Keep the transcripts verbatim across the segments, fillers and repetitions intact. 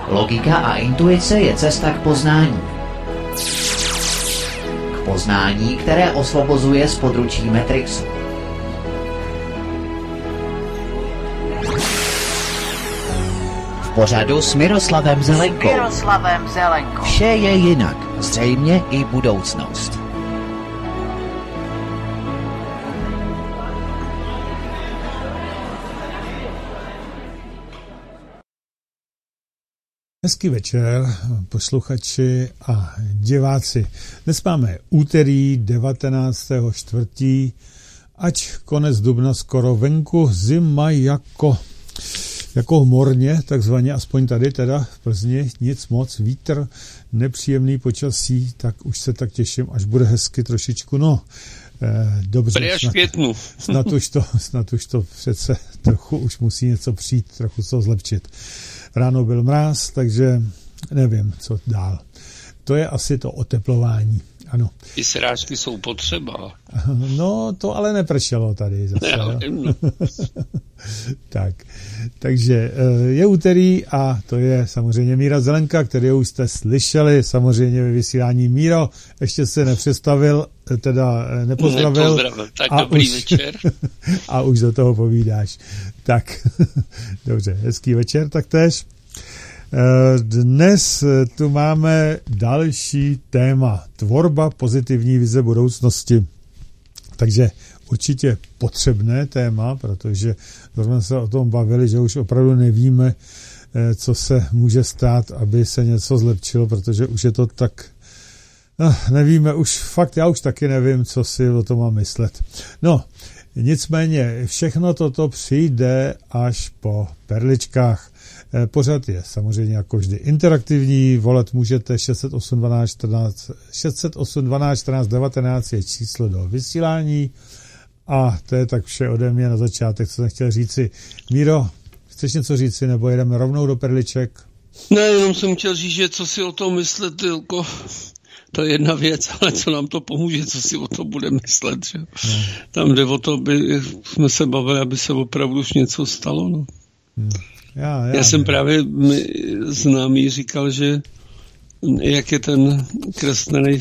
Logika a intuice je cesta k poznání. K poznání, které osvobozuje z područí Matrixu. V pořadu s Miroslavem Zelenkou. Miroslavem Zelenkou. Vše je jinak, zřejmě i budoucnost. Hezký večer, posluchači a diváci. Dnes máme úterý devatenáctého čtvrtého Ač konec dubna skoro venku, zima jako, jako morně, takzvaně, aspoň tady teda v Plzni, nic moc, vítr, nepříjemný počasí, tak už se tak těším, až bude hezky trošičku, no. Eh, dobře, snad, snad, už to, snad už to přece trochu už musí něco přijít, trochu se zlepšit. Ráno byl mráz, takže nevím, co dál. To je asi to oteplování, ano. Ty srážky jsou potřeba. No, to ale nepršelo tady zase. Ne, no. Tak, takže je úterý a to je samozřejmě Míra Zelenka, který už jste slyšeli, samozřejmě ve vysílání. Míro, ještě se nepředstavil, teda nepozdravil. Nepozdravil, tak a dobrý už, večer. A už do toho povídáš. Tak, dobře, hezký večer taktéž. Dnes tu máme další téma. Tvorba pozitivní vize budoucnosti. Takže určitě potřebné téma, protože jsme se o tom bavili, že už opravdu nevíme, co se může stát, aby se něco zlepšilo, protože už je to tak, no, nevíme, už fakt, já už taky nevím, co si o tom mám myslet. No, nicméně všechno toto přijde až po perličkách. Pořad je samozřejmě jako vždy interaktivní, volat můžete šest set osm dvanáct čtrnáct, šest set osm dvanáct čtrnáct devatenáct je číslo do vysílání a to je tak vše ode mě na začátek, co jsem chtěl říci. Míro, chceš něco říci, nebo jedeme rovnou do perliček? Ne, jenom jsem chtěl říct, že co si o tom myslet, Jilko, to je jedna věc, ale co nám to pomůže, co si o tom bude myslet, že? No. Tam jde o to, aby jsme se bavili, aby se opravdu už něco stalo, no. Hmm. Já, já, já jsem právě známý říkal, že jak je ten kreslený...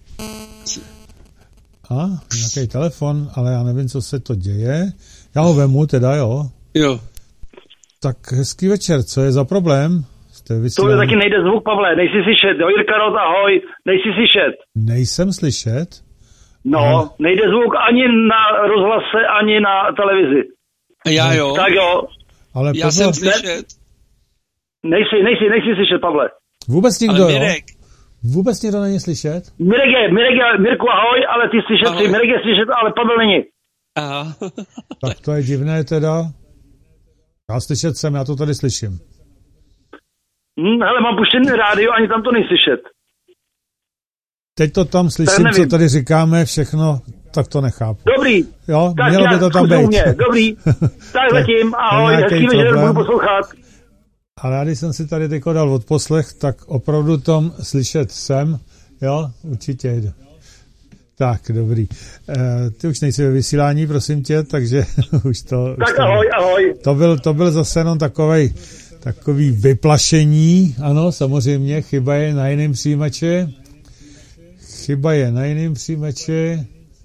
A, nějaký telefon, ale já nevím, co se to děje. Já ho vemu teda, jo? Jo. Tak hezký večer, co je za problém? To je taky nejde zvuk, Pavle, nejsi slyšet, jo, Jirka Rod, ahoj, nejsi slyšet. Nejsem slyšet? No, ale... nejde zvuk ani na rozhlase, ani na televizi. Já jo. Tak jo. Ale já pozor, jsem slyšet. Nejsi, nejsi, nejsi slyšet, Pavle. Vůbec nikdo, ale jo? Mirek. Vůbec nikdo není slyšet? Mirek je, Mirek je, Mirku, ahoj, ale ty slyšet, ahoj. Mirek je slyšet, ale Pavel není. Aha. Tak to je divné teda. Já slyšet jsem, já to tady slyším. Hm, hele, mám puštěný rádio, ani tam to nejslyšet. Teď to tam slyším, co tady říkáme, všechno, tak to nechápu. Dobrý. Jo, tak mělo by to tam být. Mě. Dobrý. Tak zatím, ahoj, hezký večer, budu poslouchat. Ale já, když jsem si tady teďko dal odposlech, tak opravdu tom slyšet jsem, jo, určitě jde. Tak, dobrý. E, ty už nejsi ve vysílání, prosím tě, takže už to... Tak už to, ahoj, ahoj. To byl, to byl zase jenom takovej, takový vyplašení, ano, samozřejmě, chyba je na jiném přijímači. Chyba je na jiném přijímači.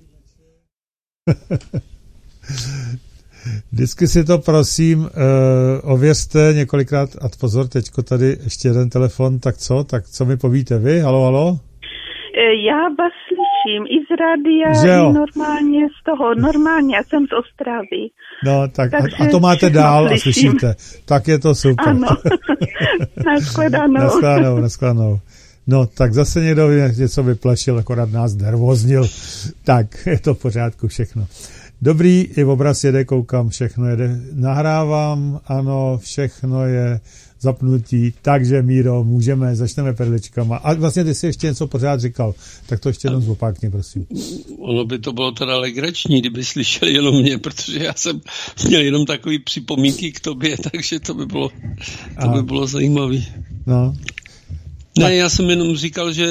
Vždycky si to prosím uh, ověřte několikrát a pozor, teďko tady ještě jeden telefon, tak co? Tak co mi povíte vy? Halo, halo? Já vás slyším i z rádia, i normálně z toho, normálně, já jsem z Ostravy. No, tak a, a to máte dál a slyšíte. Tak je to super. Ano, nashledanou. Nashledanou, nashledanou. No, tak zase někdo něco vyplašil, akorát nás nervoznil. Tak, je to v pořádku všechno. Dobrý, i obraz jede, koukám, všechno jede. Nahrávám, ano, všechno je zapnutí, takže Míro, můžeme, začneme perličkama. A vlastně ty jsi ještě něco pořád říkal, tak to ještě jenom zopákně, prosím. Ono by to bylo teda legrační, kdyby slyšeli jenom mě, protože já jsem měl jenom takový připomínky k tobě, takže to by bylo, to by bylo zajímavé. No. Ne, tak. Já jsem jenom říkal, že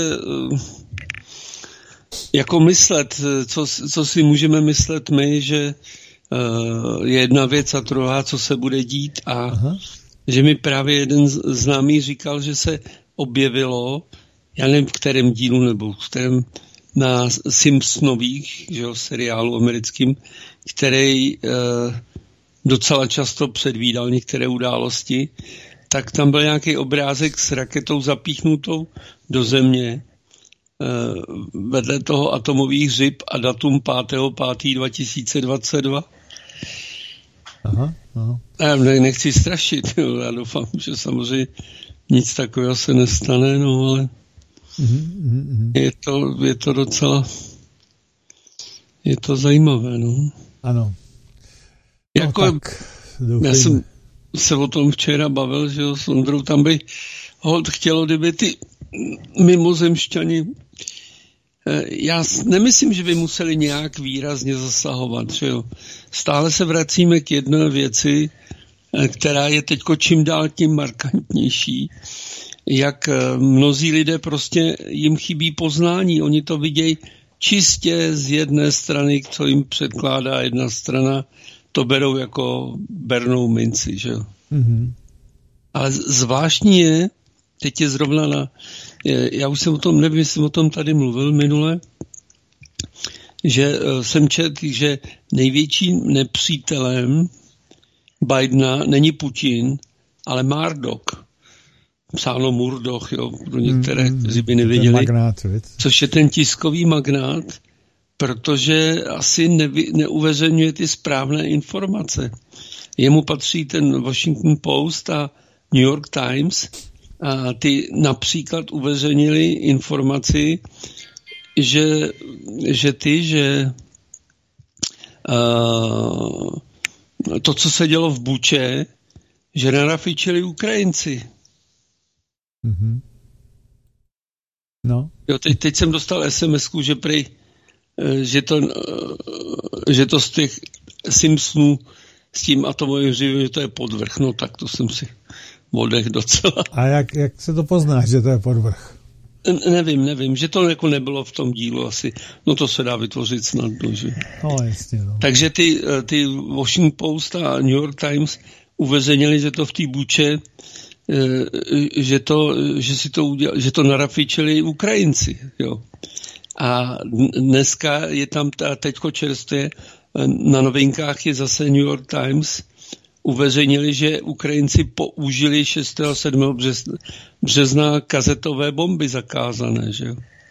jako myslet, co, co si můžeme myslet my, že uh, je jedna věc a druhá, co se bude dít a Aha. že mi právě jeden známý říkal, že se objevilo, já nevím v kterém dílu nebo v kterém na Simpsonových, že jo, seriálu americkým, který e, docela často předvídal některé události, tak tam byl nějaký obrázek s raketou zapíchnutou do země e, vedle toho atomových hřib a datum pátého pátého dva tisíce dvacet dva. Aha, aha. Já ne, nechci strašit, jo, já doufám, že samozřejmě nic takového se nestane, no ale mm-hmm. je, to, je to docela je to zajímavé, no. Ano. No, jako, tak, já jsem se o tom včera bavil, že jo, s Ondrou, tam by hod chtělo, kdyby ty mimozemšťani, já nemyslím, že by museli nějak výrazně zasahovat, že jo. Stále se vracíme k jedné věci, která je teďko čím dál tím markantnější, jak mnozí lidé prostě jim chybí poznání, oni to vidějí čistě z jedné strany, co jim předkládá jedna strana, to berou jako bernou minci, že jo. Mm-hmm. Ale zvláštní je, teď je zrovna na, já už jsem o tom, nevím, jsem o tom tady mluvil minule, že jsem četl, že největším nepřítelem Bidena není Putin, ale Murdoch. Psáno Murdoch, jo, pro některé, mm, kteří by nevěděli. Magnát, což je ten tiskový magnát, protože asi nevy, neuveřejňuje ty správné informace. Jemu patří ten Washington Post a New York Times a ty například uveřejnili informaci, že, že ty, že uh, to, co se dělo v Buče, že narafičili Ukrajinci. Mm-hmm. No. Jo, teď, teď jsem dostal es em esku, že prej, že to, že to z těch Simpsonů s tím atomovým hřivem, že to je podvrch. No tak to jsem si oddech docela. A jak, jak se to pozná, že to je podvrch? Ne, nevím, nevím, že to jako nebylo v tom dílu asi. No to se dá vytvořit snadno, že? No, jasně, no. Takže ty, ty Washington Post a New York Times uveřejnili, že to v té Buče, že to, že si to udělali, že to narafičili Ukrajinci, jo. A dneska je tam ta, teďko čerstvě na novinkách je zase New York Times uveřejnili, že Ukrajinci použili šestého a sedmého března kazetové bomby zakázané, že jo.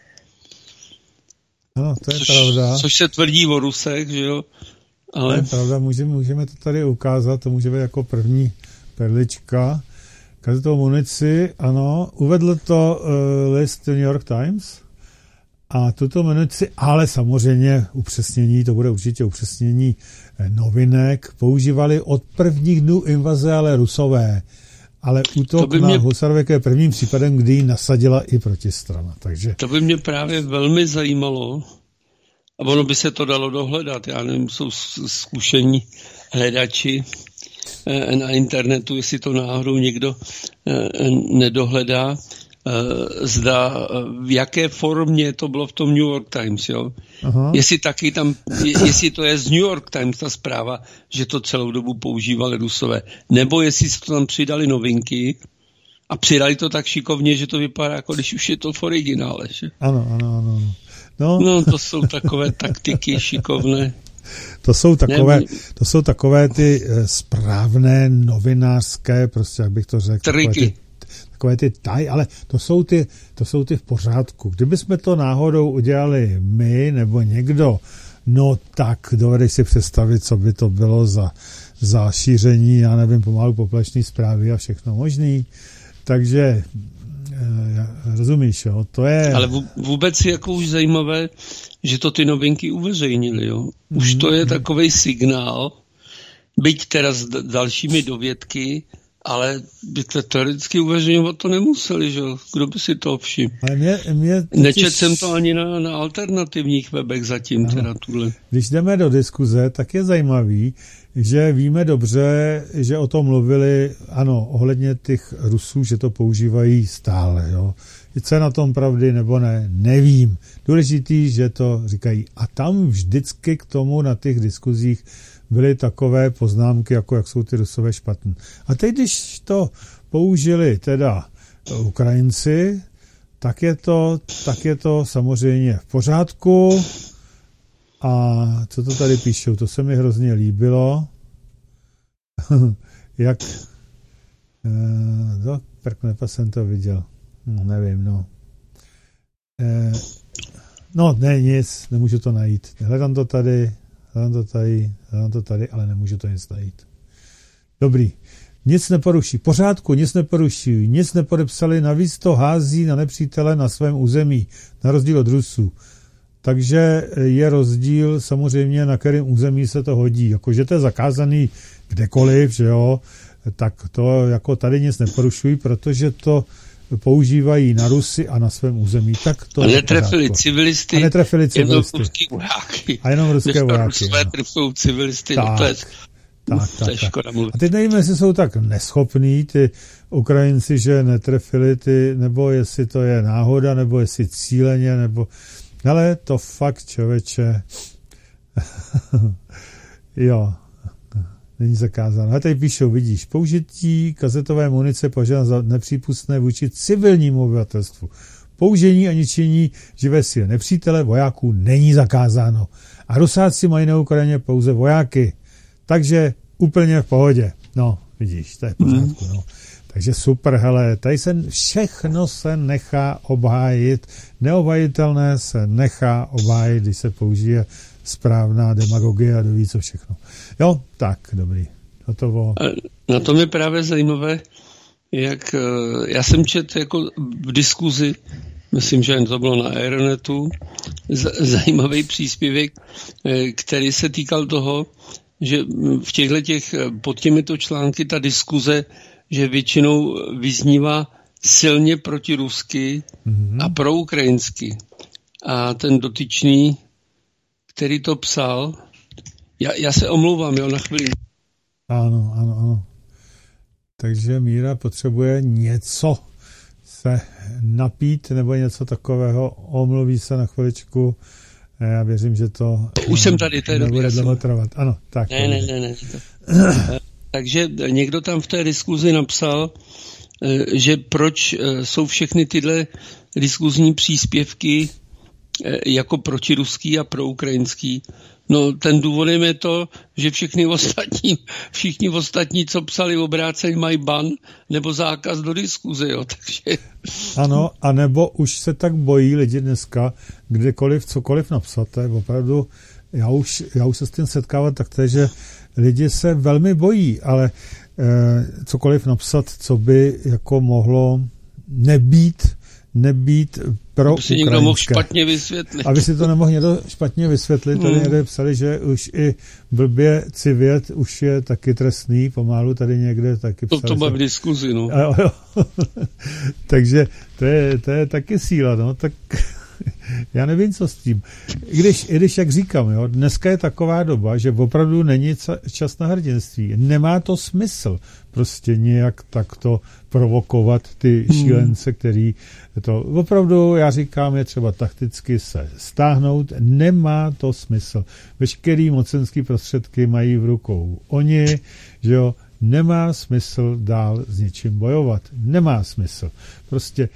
No, to je což, pravda. Což se tvrdí o Rusech, že jo. Ale... To je pravda, můžeme, můžeme to tady ukázat, to může být jako první perlička. Kazetovou munici, ano, uvedl to uh, list New York Times a tuto munici, ale samozřejmě upřesnění, to bude určitě upřesnění novinek, používali od prvních dnů invaze, ale Rusové. Ale útok mě... na Husarověk je prvním případem, kdy ji nasadila i protistrana. Takže... To by mě právě velmi zajímalo a ono by se to dalo dohledat. Já nevím, jsou zkušení hledači na internetu, jestli to náhodou někdo nedohledá, zda v jaké formě to bylo v tom New York Times, jo. Aha. Jestli taky tam, jestli to je z New York Times ta zpráva, že to celou dobu používali Rusové, nebo jestli to tam přidali novinky a přidali to tak šikovně, že to vypadá, jako když už je to v originále, že? Ano, ano, ano. No, no to jsou takové taktiky šikovné. To jsou takové, to jsou takové ty správné novinářské, prostě, jak bych to řekl, takové ty, takové ty taj, ale to jsou ty, to jsou ty v pořádku. Kdybychom to náhodou udělali my nebo někdo, no tak dovedeš si představit, co by to bylo za, za šíření, já nevím, pomalu poplašné zprávy a všechno možný. Takže rozumíš, jo, to je... Ale vůbec je jako už zajímavé, že to ty novinky uveřejnili, jo. Už to je takovej signál, byť teda s dalšími dovědky, ale by to teoreticky uveřejňovat to nemuseli, že jo. Kdo by si to všiml? Mě, mě totiž... Nečet jsem to ani na, na alternativních webech zatím, teda tuhle. Když jdeme do diskuze, tak je zajímavý, že víme dobře, že o tom mluvili, ano, ohledně těch Rusů, že to používají stále, jo. co je na tom pravdy nebo ne, nevím. Důležitý, že to říkají. A tam vždycky k tomu na těch diskuzích byly takové poznámky, jako jak jsou ty Rusové špatný. A teď, když to použili teda Ukrajinci, tak je to, tak je to samozřejmě v pořádku. A co to tady píšou? To se mi hrozně líbilo. Jak to, prknepa jsem to viděl. No, nevím, no. E, no, ne, nic, nemůžu to najít. Hledám to tady, hledám to tady, hledám to tady, ale nemůžu to nic najít. Dobrý. Nic neporuší. Pořádku, nic neporuší. Nic nepodepsali, navíc to hází na nepřítele na svém území, na rozdíl od Rusů. Takže je rozdíl samozřejmě, na kterém území se to hodí. Jakože to je zakázaný kdekoliv, že jo, tak to jako tady nic neporušují, protože to používají na Rusy a na svém území. Tak to a netrefili civilisty, a netrefili civilisty. Jenom ruský vojáky. A jenom ruské vojáky. Rusové trefou civilisty, tak, no to je, tak, to je tak, škoda mluvit. A teď nevím, jestli jsou tak neschopní ty Ukrajinci, že netrefili ty, nebo jestli to je náhoda, nebo jestli cíleně, nebo ale to fakt, člověče, jo, není zakázáno. A tady píšou, vidíš, použití kazetové munice považováno za nepřípustné vůči civilnímu obyvatelstvu. Použení a ničení živé síly nepřítele vojáků není zakázáno. A Rusáci mají na Ukrajině pouze vojáky. Takže úplně v pohodě. No, vidíš, to je v pořádku, no. Takže super, hele, tady se všechno se nechá obhájit, neobhajitelné se nechá obhájit, když se použije správná demagogie a doví co všechno. Jo, tak, dobrý, hotovo. Na tom je právě zajímavé, jak já jsem četl jako v diskuzi, myslím, že to bylo na Aeronetu, zajímavý příspěvek, který se týkal toho, že v těchto těch, pod těmito články ta diskuze, že většinou vyznívá silně protirusky mm-hmm. a proukrajinsky. A ten dotyčný, který to psal, já, já se omlouvám, jo, na chvíli. Ano, ano, ano. Takže Míra potřebuje něco se napít nebo něco takového, omluví se na chviličku. Já věřím, že to už jsem tady, to je nebude dlouho trvat. Ano, tak. Ne, ne, ne, ne. Takže někdo tam v té diskuzi napsal, že proč jsou všechny tyhle diskuzní příspěvky jako protiruský a proukrajinský. No ten důvodem je to, že všechny ostatní, všichni ostatní, co psali obráceně, mají ban nebo zákaz do diskuze, jo, takže... Ano, anebo už se tak bojí lidi dneska, kdekoliv, cokoliv napsat, to je opravdu, já už, já už se s tím setkávat takto, že lidi se velmi bojí, ale eh, cokoliv napsat, co by jako mohlo nebýt, nebýt pro ukrajinské. Aby si někdo mohl špatně vysvětlit. Aby si to nemohl někdo špatně vysvětlit. Tady někde psali, že už i blbě civět už je taky trestný, pomalu tady někde taky psali. To, to má v diskuzi, no. A, jo, jo. Takže to je, to je taky síla, no, tak já nevím, co s tím. I když, i když jak říkám, jo, dneska je taková doba, že opravdu není čas na hrdinství. Nemá to smysl prostě nějak takto provokovat ty šílence, který to opravdu, já říkám, je třeba takticky se stáhnout. Nemá to smysl. Veškerý mocenský prostředky mají v rukou oni, že jo, nemá smysl dál s něčím bojovat. Nemá smysl. Prostě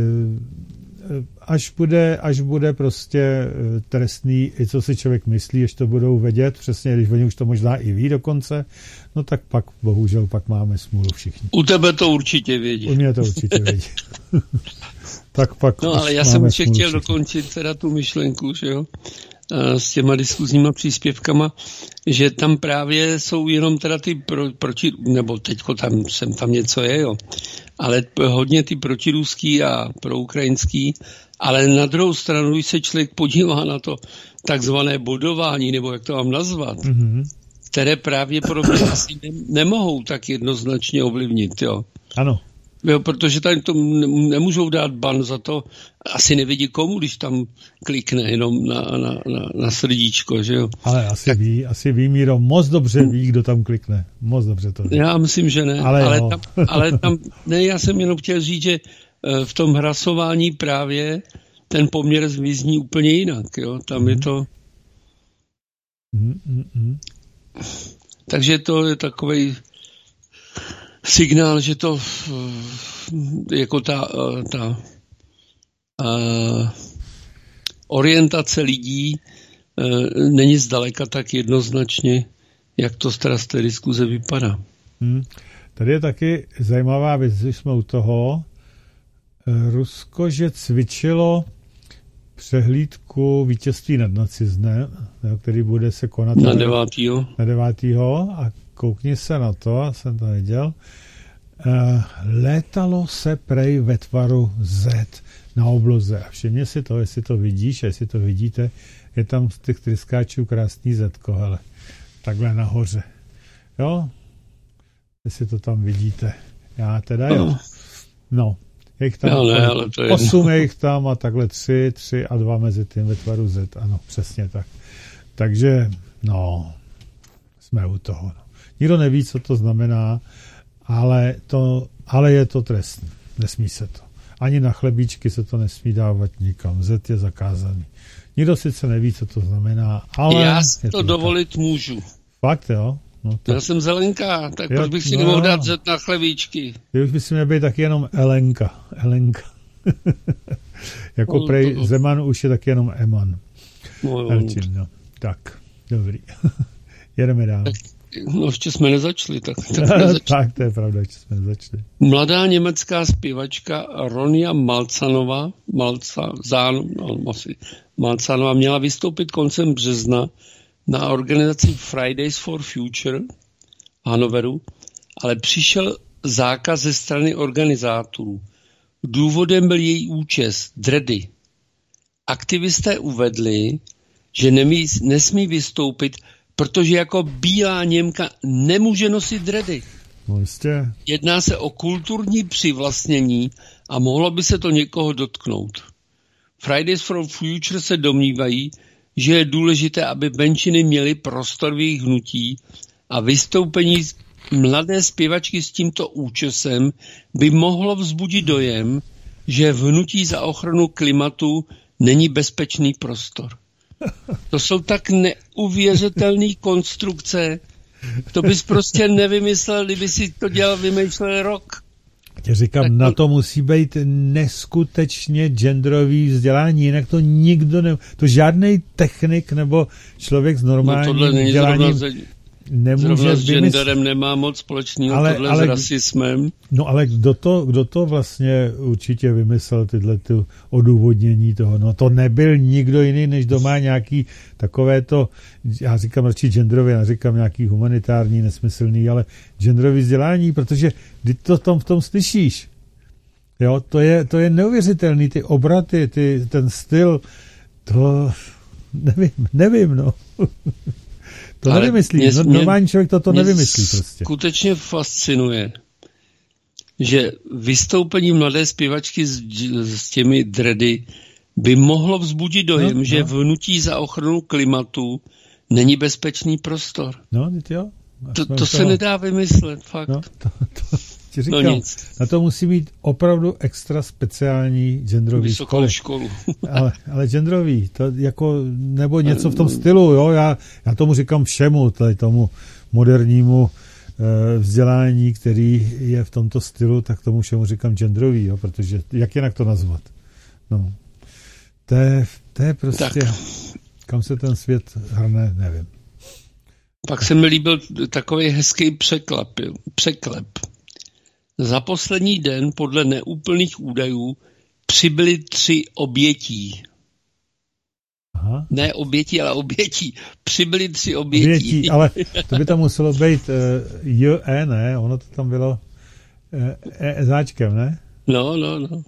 až bude, až bude prostě trestný, i co si člověk myslí, až to budou vědět, přesně, když oni už to možná i ví dokonce, no tak pak, bohužel, pak máme smůlu všichni. U tebe to určitě vědí. U mě to určitě vědí. Tak pak no ale já jsem ještě chtěl všichni. dokončit teda tu myšlenku, že jo, s těma diskuzníma příspěvkama, že tam právě jsou jenom teda ty pro, proti, nebo teďko tam, sem tam něco je, jo, ale hodně ty protiruský a proukrajinský, ale na druhou stranu, když se člověk podívá na to takzvané bodování, nebo jak to mám nazvat, mm-hmm. které pravděpodobně asi ne, nemohou tak jednoznačně ovlivnit, jo. Ano. Jo, protože tady to nemůžou dát ban za to, asi nevidí komu, když tam klikne jenom na, na, na, na srdíčko, že jo. Ale asi tak... ví, asi ví, Míro, moc dobře ví, kdo tam klikne. Moc dobře to ví. Já myslím, že ne. Ale, ale, tam, ale tam, ne, já jsem jenom chtěl říct, že v tom hlasování právě ten poměr vyzní úplně jinak. Jo? Tam mm. je to... Mm, mm, mm. Takže to je takový signál, že to jako ta, ta uh, orientace lidí uh, není zdaleka tak jednoznačně, jak to teda z té diskuze vypadá. Hmm. Tady je taky zajímavá věc, že jsme u toho. Rusko, že cvičilo přehlídku vítězství nad nacismem, který bude se konat na devátého. Na devátého a koukni se na to, jsem to viděl. Létalo se prej ve tvaru Z na obloze. A všimně si to, jestli to vidíš, a jestli to vidíte, je tam z těch tryskáčů krásný Zetko, hele. Takhle nahoře. Jo? Jestli to tam vidíte. Já teda jo. No. Je jich tam ne, ale to je osm je jich tam a takhle tři, tři a dva mezi tím ve tvaru Z. Ano, přesně tak. Takže, no, jsme u toho. No. Nikdo neví, co to znamená, ale, to, ale je to trestné. Nesmí se to. Ani na chlebíčky se to nesmí dávat nikam. Z je zakázaný. Nikdo sice neví, co to znamená, ale... Já si to, to dovolit můžu. Fakt, jo? No to... Já jsem Zelenka, tak jo, proč bych si no, nemohl dát Z na chlebíčky? Ty už bys měl být taky jenom Elenka. Elenka. Jako no, prej to... Zeman už je taky jenom Eman. No, Elčin, no. Tak, dobrý. Jedeme dál. Tak, no ještě jsme nezačali. Tak, tak, nezačali. Tak to je pravda, ještě jsme nezačali. Mladá německá zpěvačka Ronja Malcanová, Malca, Zán, no, asi, Malcanová měla vystoupit koncem března na organizaci Fridays for Future v Hannoveru, ale přišel zákaz ze strany organizátorů. Důvodem byl její účest, dready. Aktivisté uvedli, že nemí, nesmí vystoupit, protože jako bílá Němka nemůže nosit dready. No jistě. Jedná se o kulturní přivlastnění a mohlo by se to někoho dotknout. Fridays for Future se domnívají, že je důležité, aby menšiny měly prostor v jejich hnutí a vystoupení mladé zpěvačky s tímto účesem by mohlo vzbudit dojem, že v hnutí za ochranu klimatu není bezpečný prostor. To jsou tak neuvěřitelné konstrukce, to bys prostě nevymyslel, kdyby si to dělal, vymýšlel rok. Já říkám, tak to... na to musí být neskutečně genderový vzdělání, jinak to nikdo ne... To žádnej technik nebo člověk s normálním no vzděláním ze... nemůže zrovna s vymyslet. genderem nemá moc společného, ale, tohle ale, s rasismem. No ale kdo to, kdo to vlastně určitě vymyslel tyhle ty odůvodnění toho? No to nebyl nikdo jiný, než doma nějaký takové to, já říkám radši genderově, já říkám nějaký humanitární, nesmyslný, ale genderový vzdělání, protože ty to tom v tom slyšíš. Jo, to je, to je neuvěřitelný, ty obraty, ty, ten styl, to nevím, nevím, no. To ale nevymyslí. Mě, Normální člověk toto mě nevymyslí prostě. Skutečně fascinuje, že vystoupení mladé zpěvačky s, s těmi dready by mohlo vzbudit dojem, no, že no. v hnutí za ochranu klimatu není bezpečný prostor. No, jo. To, to se nedá vymyslet, fakt. No, to, to ti říkám, no nic. Na to musí být opravdu extra speciální genderový Vysokou školu. ale, ale genderový, to jako, nebo něco v tom stylu, jo, já, já tomu říkám všemu, tady tomu modernímu e, vzdělání, který je v tomto stylu, tak tomu všemu říkám genderový, jo, protože jak jinak to nazvat? No, to je, to je prostě, tak. Kam se ten svět hrne, nevím. Pak se mi líbil takový hezký překlep. překlep. Za poslední den podle neúplných údajů přibyly tři obětí. Aha. Ne obětí, ale obětí. Přibyly tři obětí. obětí. Ale to by tam muselo být uh, J E, ne? Ono to tam bylo uh, E záčkem, ne? No, no, no.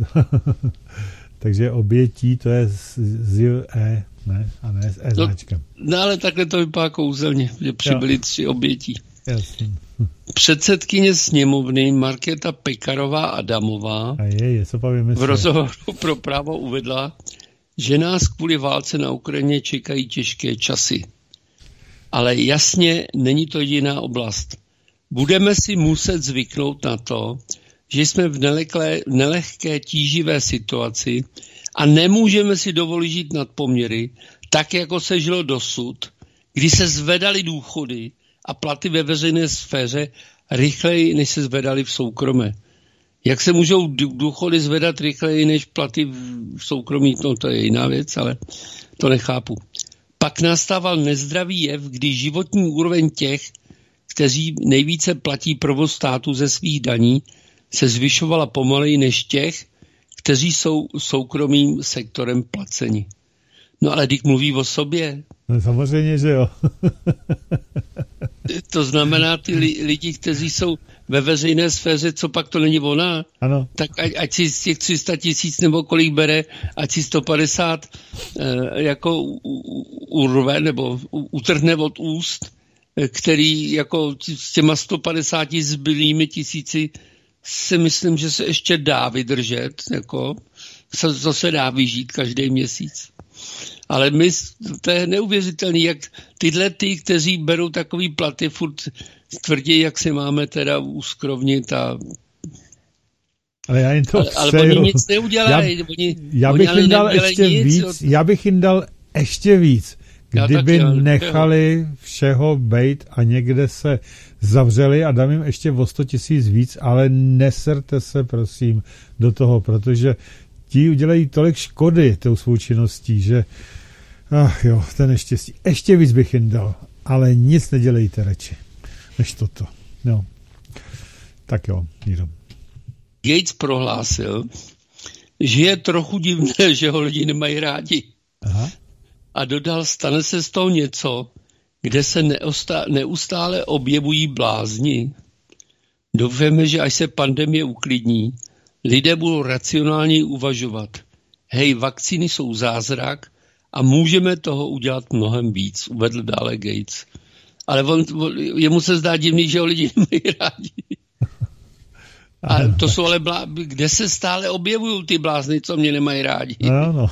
Takže obětí to je z, z J E, ne? A ne s E záčkem. No, no ale takhle to vypadá kouzelně, že přibyly jo. tři obětí. Jasný. Předsedkyně sněmovny Markéta Pekarová Adamová a je, je, co v rozhovoru pro Právo uvedla, že nás kvůli válce na Ukrajině čekají těžké časy. Ale jasně není to jediná oblast. Budeme si muset zvyknout na to, že jsme v nelehké, nelehké tíživé situaci a nemůžeme si dovolit žít nad poměry, tak jako se žilo dosud, kdy se zvedaly důchody a platy ve veřejné sféře rychleji, než se zvedaly v soukromé. Jak se můžou důchody zvedat rychleji než platy v soukromí, no to je jiná věc, ale to nechápu. Pak nastával nezdravý jev, kdy životní úroveň těch, kteří nejvíce platí provoz státu ze svých daní, se zvyšovala pomaleji než těch, kteří jsou soukromým sektorem placeni. No ale když mluví o sobě. No samozřejmě, že jo. To znamená ty li, lidi, kteří jsou ve veřejné sféře, co pak to není ona, ano. Tak ať, ať si z těch tři sta tisíc nebo kolik bere, ať si sto padesát eh, jako urve nebo utrhne od úst, který jako s těma sto padesáti zbylými tisíci si myslím, že se ještě dá vydržet, jako, co se dá vyžít každý měsíc. Ale my, to je neuvěřitelný, jak tyhle ty, kteří berou takový platy, furt tvrdí, jak si máme teda uskrovnit a... Ale já jim to ale, ale oni nic neudělají. Já, oni, já bych oni jim dal ještě nic, víc, od... já bych jim dal ještě víc, kdyby taky, nechali všeho bejt a někde se zavřeli a dám jim ještě o sto tisíc víc, ale neserte se prosím do toho, protože ti udělají tolik škody tou svou činností, že ach jo, ten neštěstí. Ještě víc bych jim dal, ale nic nedělejte radši, než toto. No. Tak jo, Míro. Gates prohlásil, že je trochu divné, že ho lidi nemají rádi. Aha. A dodal, stane se z toho něco, kde se neustále objevují blázni. Doufáme, že až se pandemie uklidní, lidé budou racionálně uvažovat. Hej, vakcíny jsou zázrak a můžeme toho udělat mnohem víc, uvedl dále Gates. Ale on, jemu se zdá divný, že ho lidi nemají rádi. A to jsou ale blá... kde se stále objevují ty blázny, co mě nemají rádi. No, no.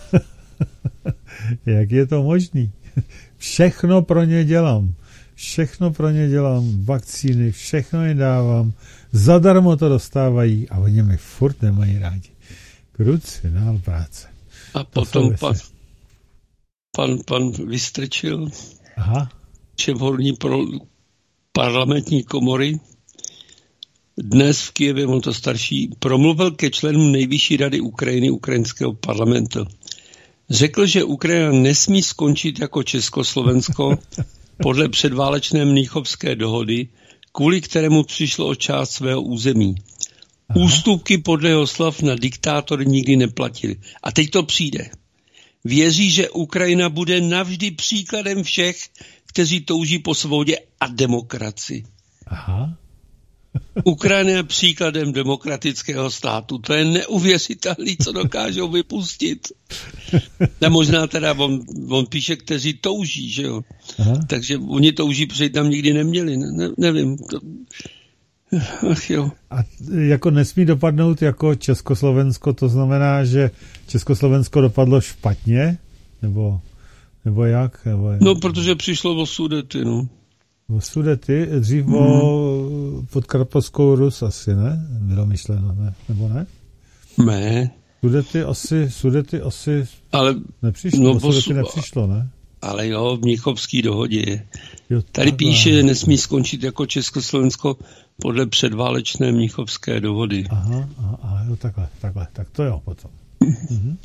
Jak je to možný? Všechno pro ně dělám. Všechno pro ně dělám. Vakcíny, všechno jim dávám. Zadarmo to dostávají a oni mi furt nemají rádi. Kruci, dál práce. A potom pan, pan, pan Vystrčil, šéf horní pro parlamentní komory, dnes v Kyjevě, on to starší, promluvil ke členům nejvyšší rady Ukrajiny, ukrajinského parlamentu. Řekl, že Ukrajina nesmí skončit jako Československo podle předválečné Mnichovské dohody, kvůli kterému přišlo o část svého území. Aha. Ústupky podle jeho slov na diktátory nikdy neplatily. A teď to přijde. Věří, že Ukrajina bude navždy příkladem všech, kteří touží po svobodě a demokracii. Aha. Ukrajina je příkladem demokratického státu. To je neuvěřitelné, co dokážou vypustit. A možná teda on, on píše, kteří touží, že jo. Aha. Takže oni touží, protože tam nikdy neměli. Ne, ne, nevím. To... Ach jo. A jako nesmí dopadnout jako Československo, to znamená, že Československo dopadlo špatně? Nebo, nebo jak? Nebo jak? No, protože přišlo o Sudety, no. O Sudety, dřív hmm. o Podkarpatskou Rus asi, ne? Bylo myšleno, ne? Nebo ne? Ne. Sudety asi, Sudety asi ale, nepřišlo, no, Sudety nepřišlo, ne? Ale jo, v Mnichovské dohodě. Jo, tady píše, že nesmí skončit jako Československo podle předválečné Mnichovské dohody. Aha, aha, aha, jo, takhle, takhle, tak to jo, potom. mhm.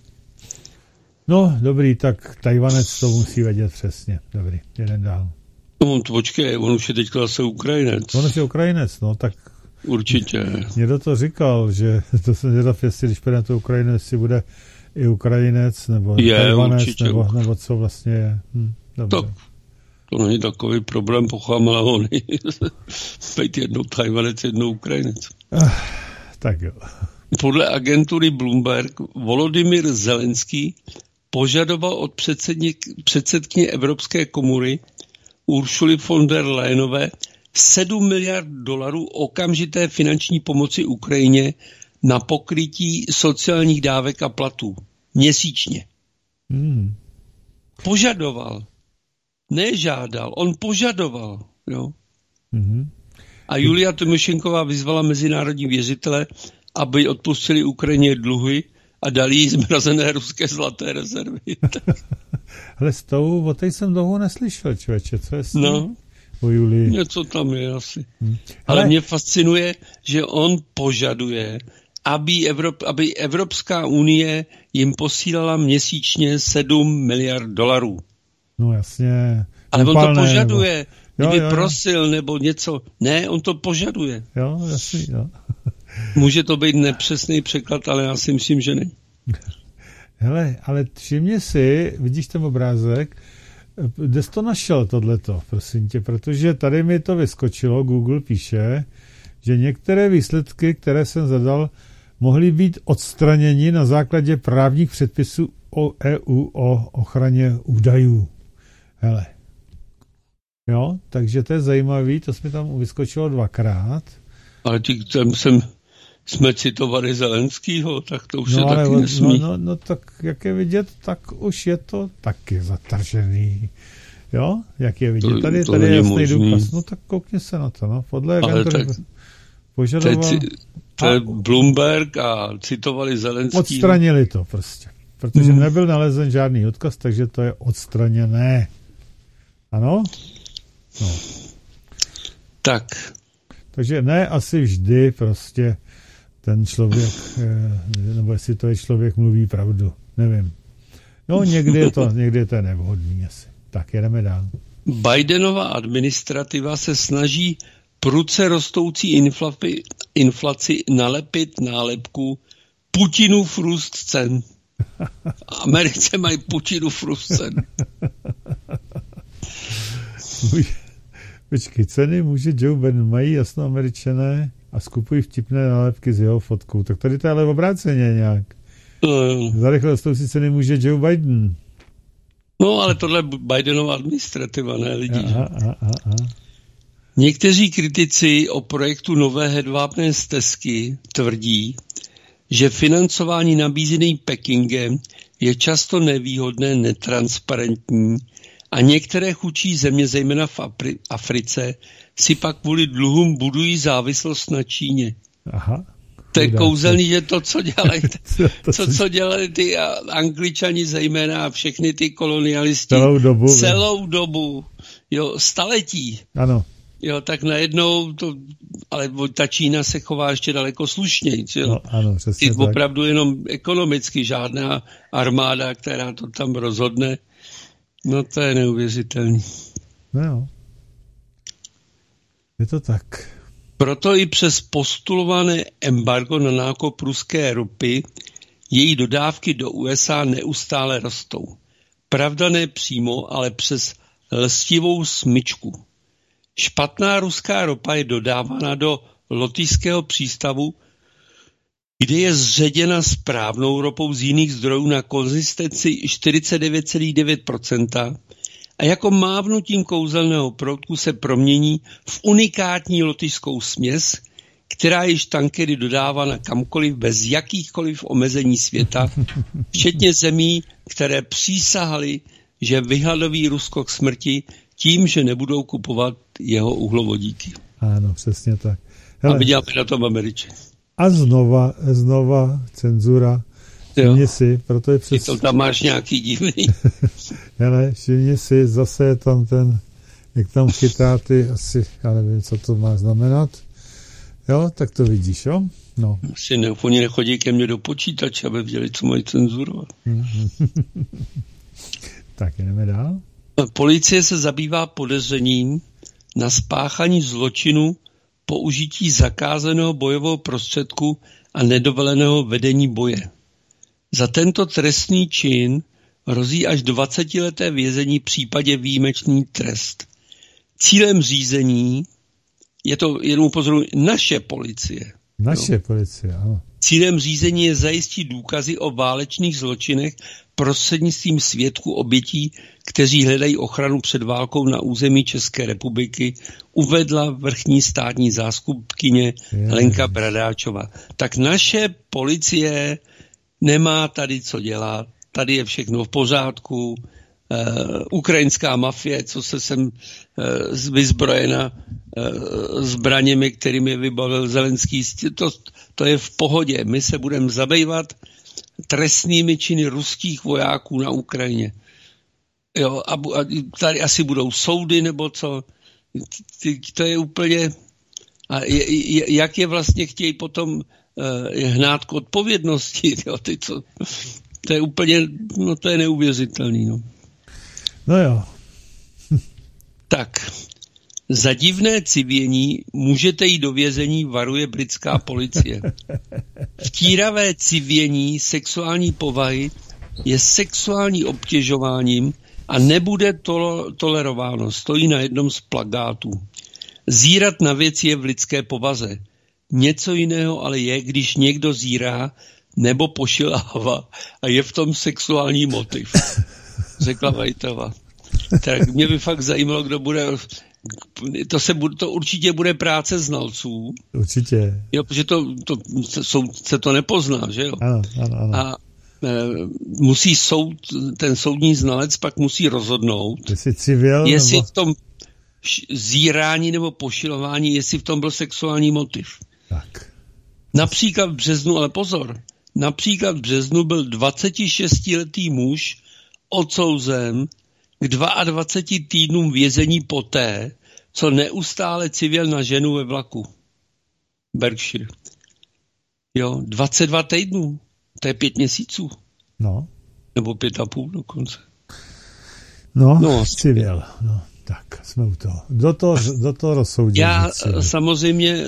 No, dobrý, tak Tajvanec to musí vědět přesně. Dobrý, jeden dál. No, počkej, on už je teďka zase Ukrajinec. On už je Ukrajinec, no, tak... Určitě. Někdo to říkal, že to jsem zvědav, jestli když půjde na to Ukrajinu, jestli bude i Ukrajinec, nebo je, Tajvanec, nebo, nebo co vlastně je. Hm, tak, to není takový problém, pochámala on. Pejt jednou Tajvanec, jednou Ukrajinec. Uh, tak jo. Podle agentury Bloomberg Volodymyr Zelenský požadoval od předsedkyně Evropské komory Ursuly von der Leyenové sedm miliard dolarů okamžité finanční pomoci Ukrajině na pokrytí sociálních dávek a platů. Měsíčně. Hmm. Požadoval. Nežádal, on požadoval. Jo. Hmm. A Julia Tymošenková vyzvala mezinárodní věřitele, aby odpustili Ukrajině dluhy a dali jí zmrazené ruské zlaté rezervy. Ale s tou, o té jsem dlouho neslyšel, člověče, co je s tím? No, o Julii? Něco tam je asi. Hmm. Ale, Ale mě fascinuje, že on požaduje, aby, Evrop, aby Evropská unie jim posílala měsíčně sedm miliard dolarů. No jasně. Ale on to požaduje, nebo... kdyby jo, jo, jo. prosil nebo něco. Ne, on to požaduje. Jo, jasný, jo. Může to být nepřesný překlad, ale já si myslím, že ne. Hele, ale všimni si, vidíš ten obrázek, kde jsi to našel tohleto, prosím tě, protože tady mi to vyskočilo, Google píše, že některé výsledky, které jsem zadal, mohly být odstraněni na základě právních předpisů o E U o ochraně údajů. Hele. Jo, takže to je zajímavý, to jsme tam vyskočilo dvakrát. Ale ty, tam jsem, jsme citovali Zelenskýho, tak to už no, se taky no, nesmí. No, no, tak jak je vidět, tak už je to taky zatržený. Jo, jak je vidět. To, tady to tady je jasný možný. důkaz. No tak koukni se na to. No. Podle agentury požadoval... To je, to je Bloomberg a citovali Zelenskýho. Odstranili to prostě. Protože hmm. nebyl nalezen žádný odkaz, takže to je odstraněné. Ano? No. Tak. Takže ne asi vždy prostě ten člověk, nebo jestli to je člověk, mluví pravdu. Nevím. No někdy je to, někdy je to nevhodný asi. Tak jedeme dál. Bidenova administrativa se snaží prudce rostoucí inflaci, inflaci nalepit nálepku Putinův růst cen. Americe mají Putinův růst cen. Počkej, ceny může Joe Biden, mají jasno Američané a skupují vtipné nálepky s jeho fotkou. Tak tady to je ale obráceně nějak. No, za rychle rostoucí ceny může Joe Biden. No, ale tohle je Bidenova administrativa, ne lidi. Aha, aha, aha. Někteří kritici o projektu nové hedvábné stezky tvrdí, že financování nabízené Pekingem je často nevýhodné, netransparentní a některé chudší země, zejména v Afri- Africe, si pak kvůli dluhům budují závislost na Číně. Aha. To je kouzelný, že to, co dělají, co, co dělali ty Angličani zejména a všechny ty kolonialisti celou dobu, celou dobu jo, staletí. Ano. Jo, tak najednou to, ale ta Čína se chová ještě daleko slušněji. No, ano, přesně Ty tak. opravdu jenom ekonomicky, žádná armáda, která to tam rozhodne. No to je neuvěřitelný. No jo. Je to tak. Proto i přes postulované embargo na nákup ruské ropy její dodávky do U S A neustále rostou. Pravda ne přímo, ale přes lstivou smyčku. Špatná ruská ropa je dodávána do lotyšského přístavu, kde je zředěna správnou ropou z jiných zdrojů na konzistenci čtyřicet devět celá devět procenta a jako mávnutím kouzelného proutku se promění v unikátní lotyšskou směs, která již tankery dodávána kamkoliv bez jakýchkoliv omezení světa, včetně zemí, které přísahaly, že vyhladoví Rusko k smrti tím, že nebudou kupovat jeho uhlovodíky. Ano, přesně tak. Hele, a vyděláme na tom Američe. A znova, znova cenzura. Všimni si, proto je přes... Ty to tam máš nějaký divný. Hele, všimni si, zase je tam ten, jak tam chytá ty, asi, já nevím, co to má znamenat. Jo, tak to vidíš, jo? No. Asi ne, oni nechodí ke mně do počítače, aby věděli, co mají cenzurovat. Tak jdeme dál. Policie se zabývá podezřením na spáchání zločinu použití zakázaného bojového prostředku a nedovoleného vedení boje. Za tento trestný čin hrozí až dvacetileté vězení v případě výjimečný trest. Cílem řízení je to, jenom upozoruji, naše policie. Naše jo. policie, ano. Cílem řízení je zajistit důkazy o válečných zločinech prostřednictvím svědků obětí, kteří hledají ochranu před válkou na území České republiky, uvedla vrchní státní zástupkyně Lenka Bradáčová. Tak naše policie nemá tady co dělat, tady je všechno v pořádku, uh, ukrajinská mafie, co se sem uh, vyzbrojena zbraněmi, kterými vybavil Zelenský. To, to je v pohodě. My se budeme zabývat trestnými činy ruských vojáků na Ukrajině. Jo, a, a tady asi budou soudy nebo co. To je úplně... A je, jak je vlastně chtějí potom uh, hnát k odpovědnosti? Jo, ty co, to je úplně... No to je neuvěřitelný. No, no jo. Tak... Za divné civění můžete jít do vězení, varuje britská policie. Vtíravé civění sexuální povahy je sexuální obtěžováním a nebude to tolerováno. Stojí na jednom z plakátů. Zírat na věc je v lidské povaze. Něco jiného ale je, když někdo zírá nebo pošilává a je v tom sexuální motiv. Řekla Vajtova. Tak mě by fakt zajímalo, kdo bude... To, se, to určitě bude práce znalců. Určitě. Jo, protože to, to, se to nepozná, že jo? Ano, ano, ano. A e, musí soud, ten soudní znalec pak musí rozhodnout, jestli civil, jestli nebo... v tom zírání nebo pošilování, jestli v tom byl sexuální motiv. Tak. Například v březnu, ale pozor, například v březnu byl dvacetišestiletý muž odsouzen k dvaceti dvěma týdnům vězení poté, co neustále civil na ženu ve vlaku. Berkshire. Jo, dvacet dva týdnů. To je pět měsíců. No. Nebo pět a půl dokonce. No, no civil. No, tak, jsme u toho. Do toho, do toho rozsoudil. Já samozřejmě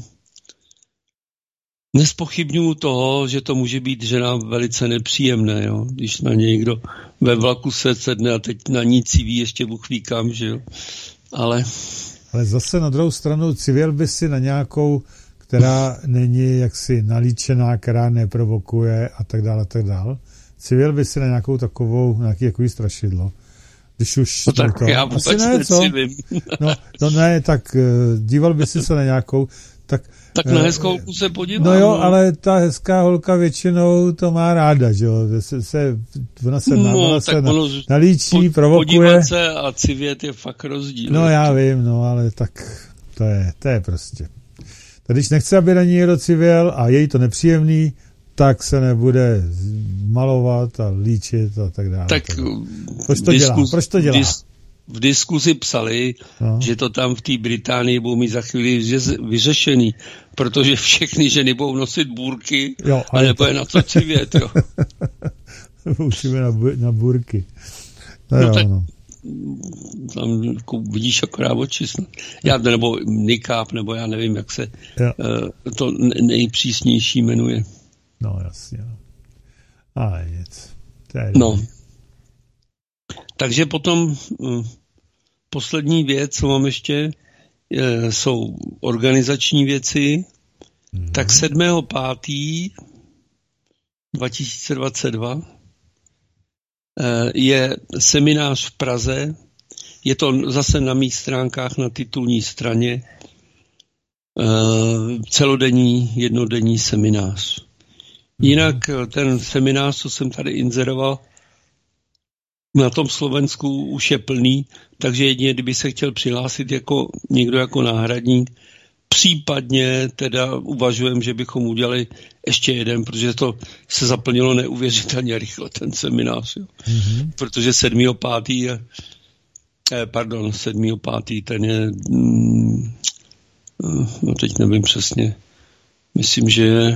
nespochybňuju toho, že to může být žena velice nepříjemné, jo? Když na něj někdo ve vlaku se sedne a teď na ní civí ještě Bůh ví kam, že jo. Ale... Ale zase na druhou stranu civil by si na nějakou, která není jaksi nalíčená, která neprovokuje a tak dále, a tak dále. Civil by si na nějakou takovou, nějaký takový strašidlo. Když už... No tak to, já vůbec necivím. No, no ne, tak uh, díval by si se na nějakou, tak... Tak na hezkou holku se podívám. No jo, ale ta hezká holka většinou to má ráda, že jo. Se, se, ona se, no, ona se na, ono, nalíčí, po, provokuje. Podívat se a civět je fakt rozdíl. No já vím, no, ale tak to je, to je prostě. Tak když nechce, aby na ní někdo civěl a její to nepříjemný, tak se nebude malovat a líčit a tak dále. Tak proč to dělá? Proč to dělá? Dis, v diskuzi psali, no. že to tam v té Británii budou mít za chvíli vyřešený, protože všechny ženy budou nosit bůrky jo, a nebude to... na to civět. Jo. Musíme na, bu- na bůrky. No, no jo, tak no. Tam jako vidíš akorát oči. Já, nebo nikáb, nebo já nevím, jak se uh, to nejpřísnější jmenuje. No jasně. No. Ale nic. No. Takže potom uh, poslední věc, co mám ještě, je, jsou organizační věci. Mm-hmm. Tak sedmého pátého dva tisíce dvacet dva uh, je seminář v Praze. Je to zase na mých stránkách na titulní straně. Uh, celodenní, jednodenní seminář. Mm-hmm. Jinak ten seminář, co jsem tady inzeroval, na tom Slovensku už je plný, takže jedině, kdyby se chtěl přihlásit jako někdo jako náhradník, případně teda uvažujem, že bychom udělali ještě jeden, protože to se zaplnilo neuvěřitelně rychle, ten seminář. Jo. Mm-hmm. Protože sedmého pátého je, eh, pardon, sedmého pátého ten je, mm, no teď nevím přesně, myslím, že je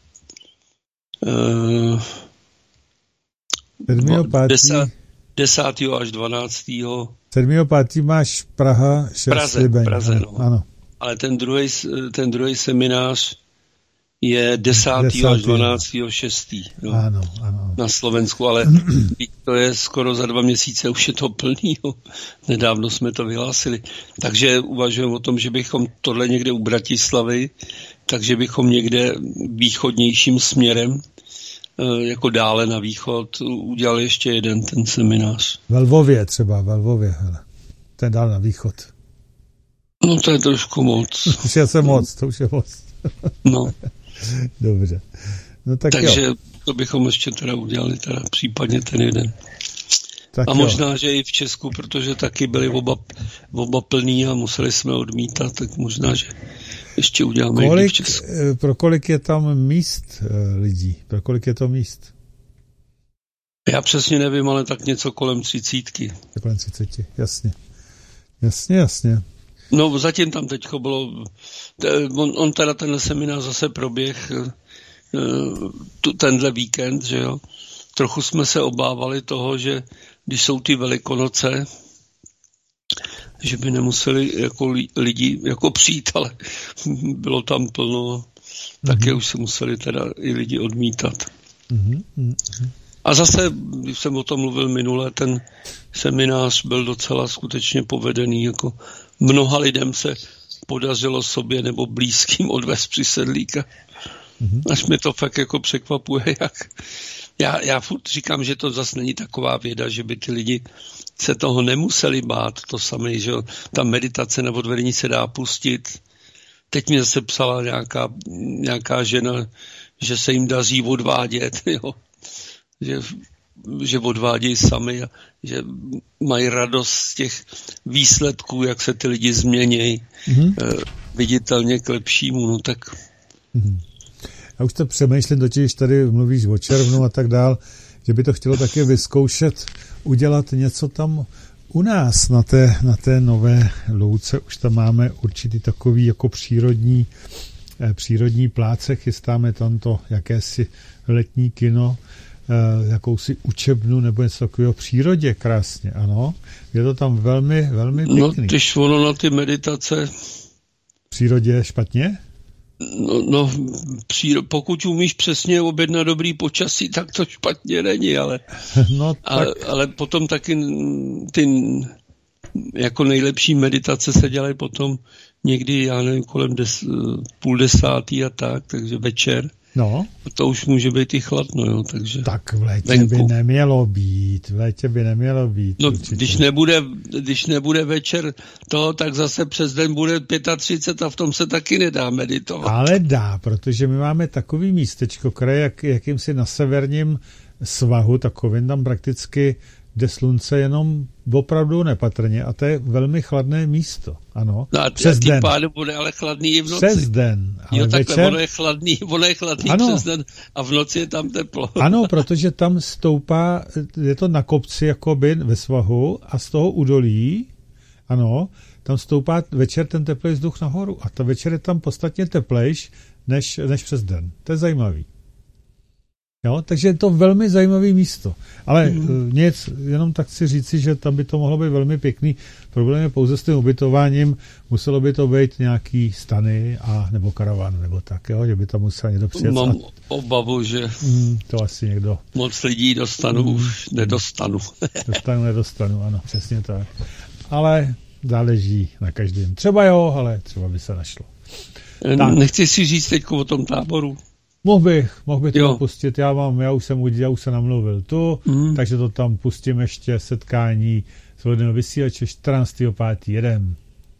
eh, sedmého pátého desátého až dvanáctého sedmého pátého máš Praha, šest Praze, Libeň. Praze, ano, no. ano. Ale ten druhý, ten druhý seminář je desátého až dvanáctého šestého Jo, ano, ano. na Slovensku, ale to je skoro za dva měsíce, už je to plný. Jo. Nedávno jsme to vyhlásili. Takže uvažujeme o tom, že bychom tohle někde u Bratislavy, takže bychom někde východnějším směrem jako dále na východ udělal ještě jeden ten seminář. Ve Lvově třeba, ve Lvově, hele. Ten dál na východ. No to je trošku moc. To už je se moc, to už je moc. No. Dobře. No tak Takže jo. to bychom ještě teda udělali teda případně ten jeden. Tak a jo. možná, že i v Česku, protože taky byli oba, oba plný a museli jsme odmítat, tak možná, že ještě uděláme kolik, i v Česku. Pro kolik je tam míst lidí? Pro kolik je to míst? Já přesně nevím, ale tak něco kolem třicítky. Kolem třiceti, jasně. Jasně, jasně. No zatím tam teďko bylo, on, on teda tenhle seminář zase proběh tu, tenhle víkend, že jo. Trochu jsme se obávali toho, že když jsou ty Velikonoce, že by nemuseli jako lidi jako přijít, ale bylo tam plno, taky mm-hmm. už se museli teda i lidi odmítat. Mm-hmm. A zase, když jsem o tom mluvil minule, ten seminář byl docela skutečně povedený, jako mnoha lidem se podařilo sobě nebo blízkým odvést přisedlíka. Mm-hmm. Až mě to fakt jako překvapuje, jak... Já, já furt říkám, že to zase není taková věda, že by ty lidi se toho nemuseli bát, to samé, že ta meditace na odvedení se dá pustit. Teď mě zase psala nějaká, nějaká žena, že se jim daří odvádět, jo. Že, že odvádějí sami a že mají radost z těch výsledků, jak se ty lidi změnějí mm-hmm. eh, viditelně k lepšímu, no tak... Mm-hmm. Já už to přemýšlím, totiž tady mluvíš o červnu a tak dál, že by to chtělo taky vyzkoušet, udělat něco tam u nás na té, na té nové louce. Už tam máme určitý takový jako přírodní, eh, přírodní pláce, chystáme tam to jakési letní kino, eh, jakousi učebnu nebo něco takového v přírodě krásně, ano. Je to tam velmi, velmi pěkný. No, když ono na ty meditace... V přírodě je špatně? No, no příro, pokud umíš přesně objednat dobrý počasí, tak to špatně není, ale, no, tak... ale, ale potom taky ty jako nejlepší meditace se dělají potom někdy, já nevím, kolem des, půl desátý a tak, takže večer. No. To už může být i chladno, jo, takže... Tak v létě venku. by nemělo být, v létě by nemělo být. No, když nebude, když nebude večer toho, tak zase přes den bude třicet pět a v tom se taky nedá meditovat. Ale dá, protože my máme takový místečko, které jak, jakýmsi na severním svahu, takovým tam prakticky jde slunce jenom opravdu nepatrně a to je velmi chladné místo, ano. No a přes den. Pádem bude ale chladný i v noci. Přes den. Ale jo, takhle, večer... ono je chladný, ono je chladný ano. Přes den a v noci je tam teplo. Ano, protože tam stoupá, je to na kopci jakoby ve svahu a z toho údolí, ano, tam stoupá večer ten teplý vzduch nahoru a ta večer je tam podstatně teplejš než, než přes den. To je zajímavý. Jo, takže je to velmi zajímavé místo. Ale mm. nic, jenom tak chci říci, že tam by to mohlo být velmi pěkný. Problém je pouze s tím ubytováním, muselo by to být nějaký stany a nebo karavan, nebo tak, jo, že by tam musel někdo přijet. Mám a... obavu, že mm, to asi někdo. Moc lidí dostanu, mm. už nedostanu. dostanu, nedostanu, ano, přesně tak. Ale záleží na každém. Třeba jo, ale třeba by se našlo. Tak. Nechci si říct teď o tom táboru. Mohl bych, mohl bych to pustit, já mám, já už jsem, já už se namluvil tu, mm. takže to tam pustím ještě setkání svobodného vysílače čtrnáctého pátého jedem.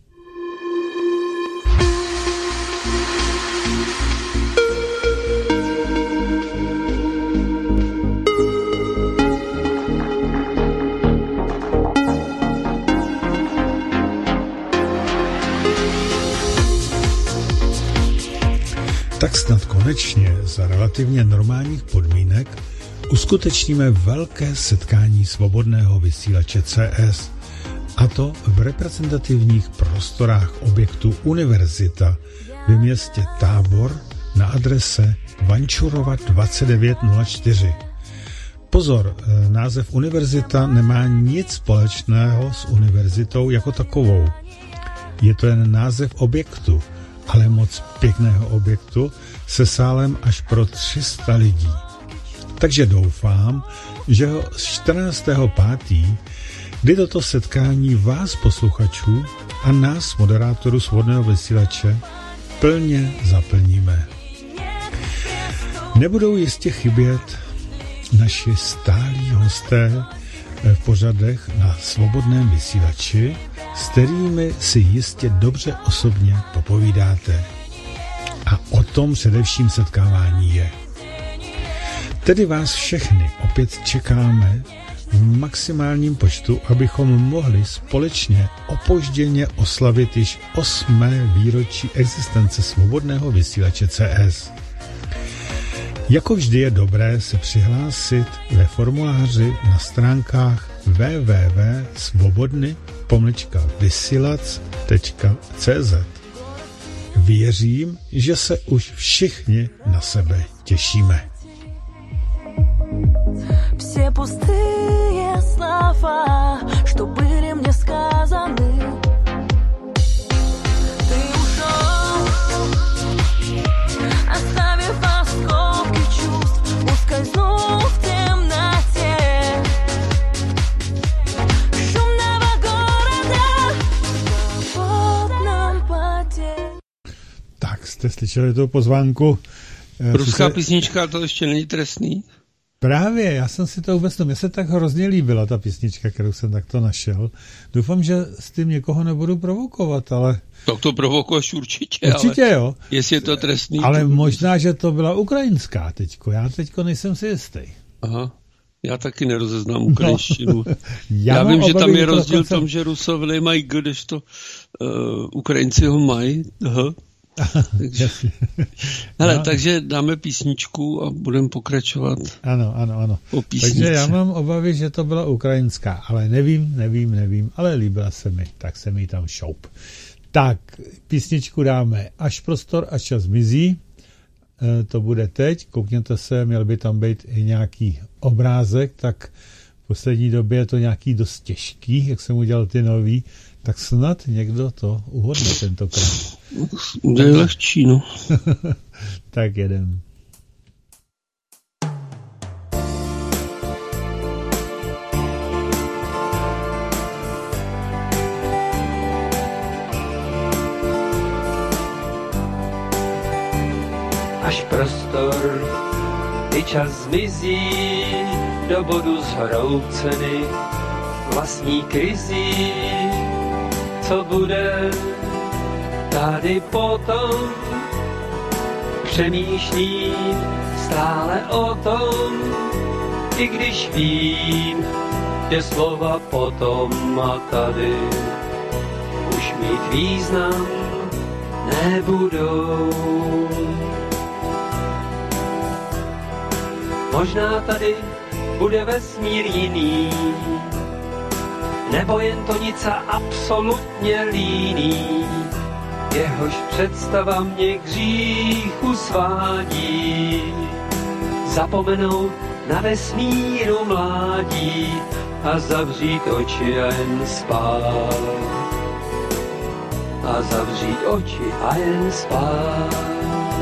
Tak snad konečně za relativně normálních podmínek uskutečníme velké setkání svobodného vysílače C S, a to v reprezentativních prostorách objektu Univerzita ve městě Tábor na adrese Vančurova dvacet devět nula čtyři. Pozor, název Univerzita nemá nic společného s univerzitou jako takovou. Je to jen název objektu, ale moc pěkného objektu se sálem až pro tři sta lidí. Takže doufám, že ho z čtrnáctého pátého kdy toto setkání vás posluchačů a nás moderátorů svobodného vysílače plně zaplníme. Nebudou jistě chybět naši stálí hosté v pořadech na svobodném vysílači, s kterými si jistě dobře osobně popovídáte. A o tom především setkávání je. Tedy vás všechny opět čekáme v maximálním počtu, abychom mohli společně opožděně oslavit již osmé výročí existence svobodného vysílače C S. Jako vždy je dobré se přihlásit ve formuláři na stránkách w w w tečka svobodny pomlčka vysilac tečka c z. Věřím, že se už všichni na sebe těšíme. Все пустые слова, что были мне сказаны. Ты ушел, оставив осколки чувств, ускользнул в темноте шумного города в свободном поте. Tak jste slyšeli tu pozvánku. Ruská se... písnička, to ještě není trestný? Právě, já jsem si to vůbec, mně se tak hrozně líbila ta písnička, kterou jsem takto našel. Doufám, že s tím někoho nebudu provokovat, ale... Tak to provokuješ určitě, Určitě, ale jo. Jestli je to trestný... Ale to... možná, že to byla ukrajinská teďko. Já teďko nejsem si jistý. Aha, já taky nerozeznám ukrajinštinu. No, já já vím, že tam je rozdíl v jsem... tom, že Rusové nemají G, když to uh, Ukrajinci ho mají. Aha. takže, hele, no. takže dáme písničku a budeme pokračovat. Ano, ano, ano. Po písničce. Takže já mám obavy, že to byla ukrajinská, ale nevím, nevím, nevím, ale líbila se mi, tak se mi tam šoup. Tak, písničku dáme Až prostor, až čas mizí. E, to bude teď, koukněte se, měl by tam být i nějaký obrázek, tak v poslední době je to nějaký dost těžký, jak jsem udělal ty nový, tak snad někdo to uhodne tentokrát. To je lehčí, no. Tak jedem. Až prostor i čas zmizí do bodu zhrouceny vlastní krizí, co bude tady potom, přemýšlím stále o tom, i když vím, že slova potom a tady už mít význam nebudou. Možná tady bude vesmír jiný, nebo jen to nic a absolutně líný, jehož představa mě k hříchu svádí. Zapomenout na vesmíru mládí a zavřít oči a jen spát. A zavřít oči a jen spát.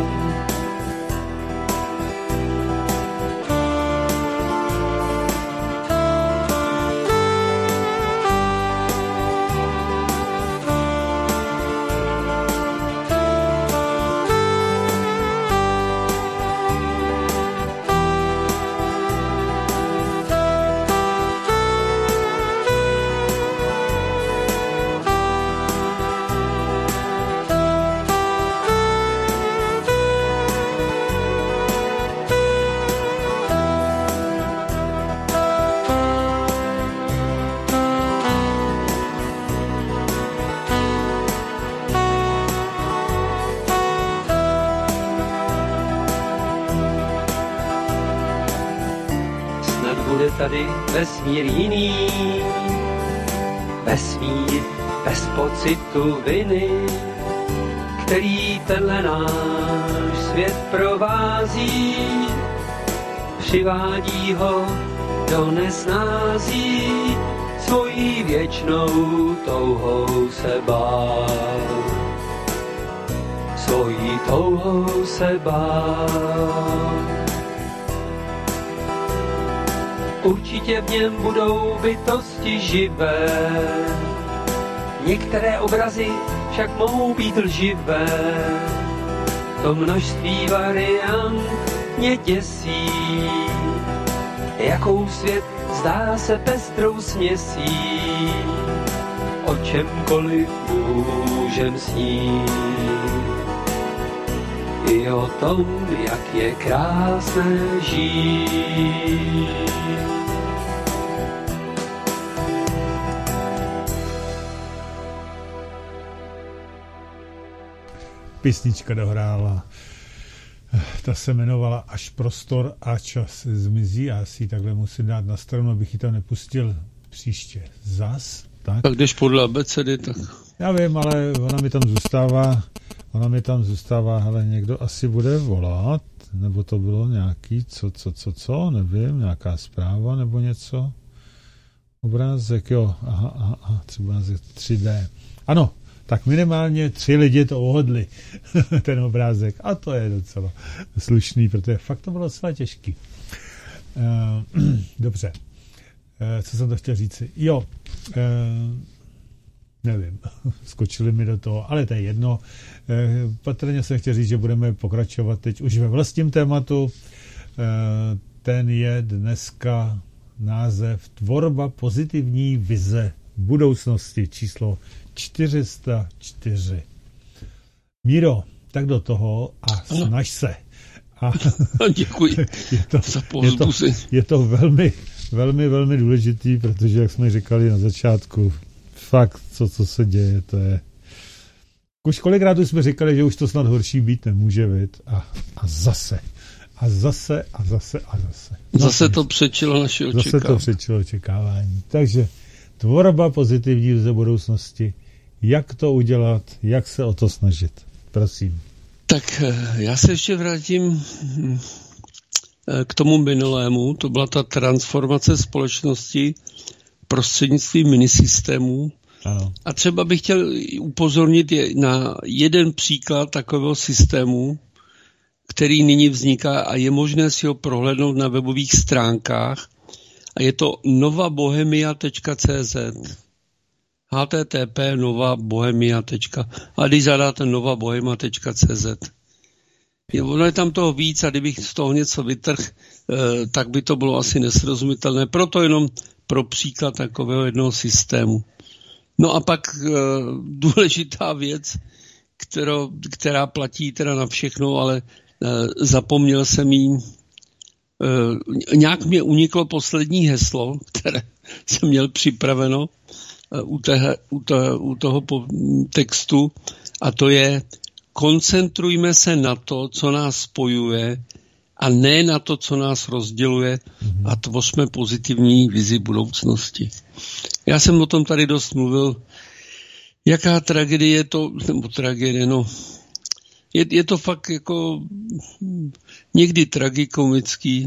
Tady vesmír jiný, vesmír bez pocitu viny, který tenhle náš svět provází, přivádí ho do nesnází, svojí věčnou touhou se bát, svojí touhou se bát. Určitě v něm budou bytosti živé, některé obrazy však mohou být lživé. To množství variant mě děsí, jakou svět zdá se pestrou směsí. O čemkoliv můžem snít, i o tom, jak je krásné žít. písnička dohrála. Ta se jmenovala Až prostor a čas zmizí a asi takhle musím dát na stranu, abych ji tam nepustil příště zas. Tak, tak když podle abecedy, tak... Já vím, ale ona mi tam zůstává, ona mi tam zůstává, ale někdo asi bude volat, nebo to bylo nějaký, co, co, co, co, nevím, nějaká zpráva nebo něco. Obrázek, jo, aha, aha, aha, třeba obrázek tři dé. Ano, tak minimálně tři lidi to ohodli, ten obrázek. A to je docela slušný, protože fakt to bylo docela těžký. Uh, dobře. Uh, co jsem to chtěl říct? Jo, uh, nevím, skočili mi do toho, ale to je jedno. Uh, patrně jsem chtěl říct, že budeme pokračovat teď už ve vlastním tématu. Uh, ten je dneska název Tvorba pozitivní vize budoucnosti, číslo čtyři sta čtyři. Míro, tak do toho a snaž se. A děkuji je to, za povzbuzení. Je to, je to velmi, velmi, velmi důležitý, protože, jak jsme říkali na začátku, fakt, co, co se děje, to je... Už kolikrát už jsme říkali, že už to snad horší být nemůže být. A, a zase. A zase, a zase, a zase. No, zase to přečilo naše očekávání. Zase to přečilo očekávání. Takže tvorba pozitivní vize budoucnosti. Jak to udělat, jak se o to snažit? Prosím. Tak já se ještě vrátím k tomu minulému. To byla ta transformace společnosti prostřednictvím minisystémů. Ano. A třeba bych chtěl upozornit na jeden příklad takového systému, který nyní vzniká a je možné si ho prohlédnout na webových stránkách. A je to novabohemia tečka cé zet. H T T P novabohemia. A když zadáte novabohemia tečka cé zet. Je, ono je tam toho víc a kdybych z toho něco vytrhl, eh, tak by to bylo asi nesrozumitelné. Proto jenom pro příklad takového jednoho systému. No a pak eh, důležitá věc, kterou, která platí teda na všechno, ale eh, zapomněl jsem jí. Uh, nějak mě uniklo poslední heslo, které jsem měl připraveno uh, u, té, u, té, u toho po, textu, a to je: koncentrujme se na to, co nás spojuje, a ne na to, co nás rozděluje, mm-hmm. a tvořme pozitivní vizi budoucnosti. Já jsem o tom tady dost mluvil. Jaká tragédie je to, nebo tragédie, no, Je, je to fakt jako někdy tragikomický,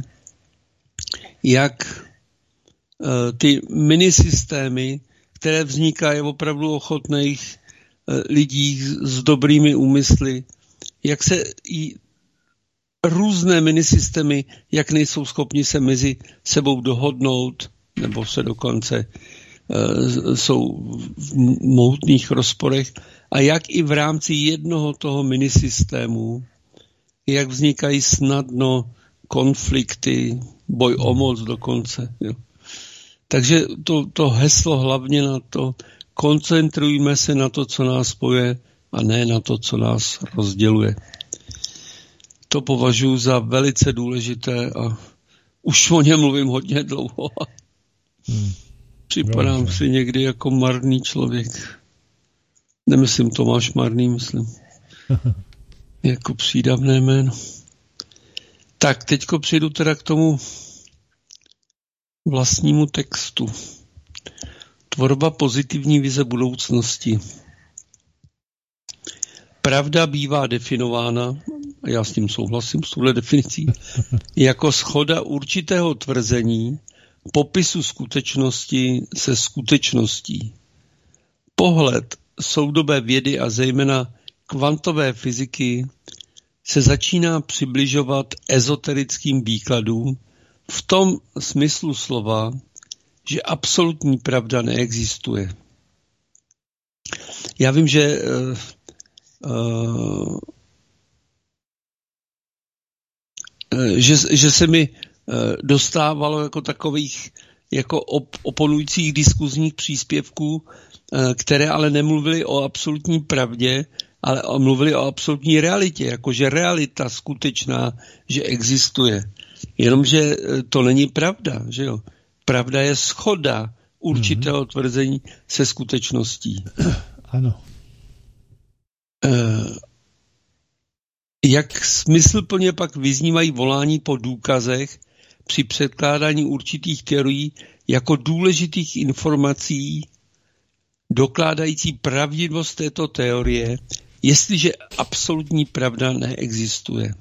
jak uh, ty minisystémy, které vznikají opravdu ochotných uh, lidí s dobrými úmysly, jak se i různé minisystémy, jak nejsou schopni se mezi sebou dohodnout, nebo se dokonce uh, jsou v mohutných rozporech, a jak i v rámci jednoho toho minisystému, jak vznikají snadno konflikty, boj o moc dokonce. Jo. Takže to, to heslo hlavně na to: koncentrujme se na to, co nás spojuje, a ne na to, co nás rozděluje. To považuji za velice důležité a už o něm mluvím hodně dlouho. Hmm. Připadám Dobře. si někdy jako marný člověk. Nemyslím Tomáš Marný, myslím. Jako přídavné jméno. Tak, teďko přijdu teda k tomu vlastnímu textu. Tvorba pozitivní vize budoucnosti. Pravda bývá definována, a já s tím souhlasím, s touhle definicí, jako shoda určitého tvrzení, popisu skutečnosti se skutečností. Pohled soudobé vědy a zejména kvantové fyziky se začíná přibližovat ezoterickým výkladům v tom smyslu slova, že absolutní pravda neexistuje. Já vím, že uh, uh, že, že se mi uh, dostávalo jako takových jako op, oponujících diskuzních příspěvků, které ale nemluvili o absolutní pravdě, ale mluvili o absolutní realitě, jakože realita skutečná, že existuje. Jenomže to není pravda, že jo? Pravda je shoda určitého mm-hmm. tvrzení se skutečností. Ano. Jak smysluplně pak vyznívají volání po důkazech při předkládání určitých teorií jako důležitých informací dokládající pravdivost této teorie, jestliže absolutní pravda neexistuje.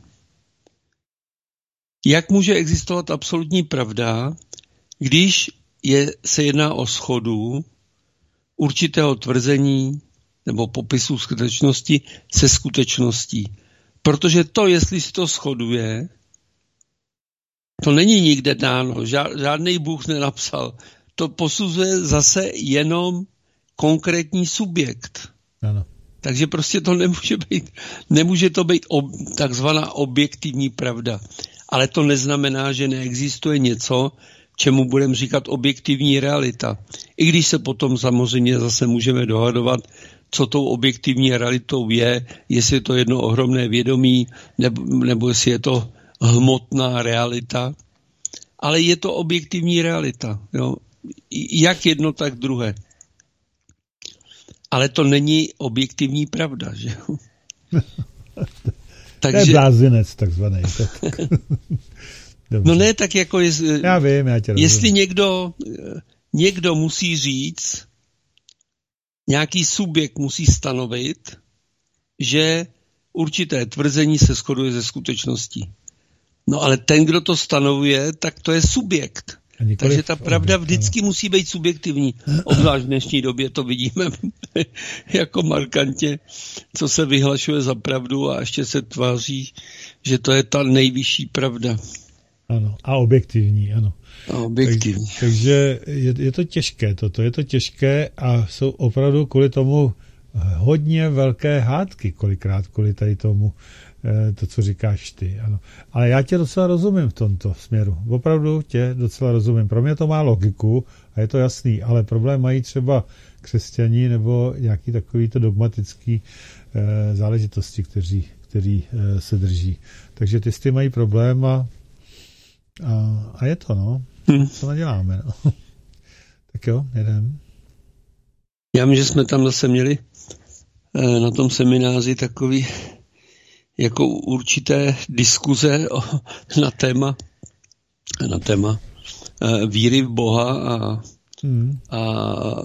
Jak může existovat absolutní pravda, když je, se jedná o shodu určitého tvrzení nebo popisu skutečnosti se skutečností? Protože to, jestli si to shoduje, to není nikde dáno, žádný Bůh nenapsal. To posuzuje zase jenom konkrétní subjekt. Ano. Takže prostě to nemůže být, nemůže to být ob, takzvaná objektivní pravda. Ale to neznamená, že neexistuje něco, čemu budeme říkat objektivní realita. I když se potom samozřejmě zase můžeme dohadovat, co tou objektivní realitou je, jestli je to jedno ohromné vědomí, nebo, nebo jestli je to hmotná realita. Ale je to objektivní realita. Jo? Jak jedno, tak druhé. Ale to není objektivní pravda, že jo? Takže... To je blázinec takzvaný. No ne, tak jako jest, já vím, já tě jestli někdo, někdo musí říct, nějaký subjekt musí stanovit, že určité tvrzení se shoduje ze skutečností. No ale ten, kdo to stanovuje, tak to je subjekt. Takže ta pravda vždycky ano. musí být subjektivní. Obzvlášť v dnešní době to vidíme jako markantně, co se vyhlašuje za pravdu a ještě se tváří, že to je ta nejvyšší pravda. Ano, a objektivní, ano. A objektivní. Tak, takže je, je to těžké toto, je to těžké a jsou opravdu kvůli tomu hodně velké hádky, kolikrát kvůli tady tomu, to, co říkáš ty. Ano. Ale já tě docela rozumím v tomto směru. Opravdu tě docela rozumím. Pro mě to má logiku a je to jasný, ale problém mají třeba křesťaní nebo nějaký takovýto dogmatický eh, záležitosti, kteří, kteří eh, se drží. Takže ty s tím mají problém a, a, a je to, no. Hmm. Co naděláme, no. Tak jo, jedem. Já myslím, že jsme tam zase měli eh, na tom semináři takový jako určité diskuze o, na téma na téma uh, víry v Boha a, hmm. a, a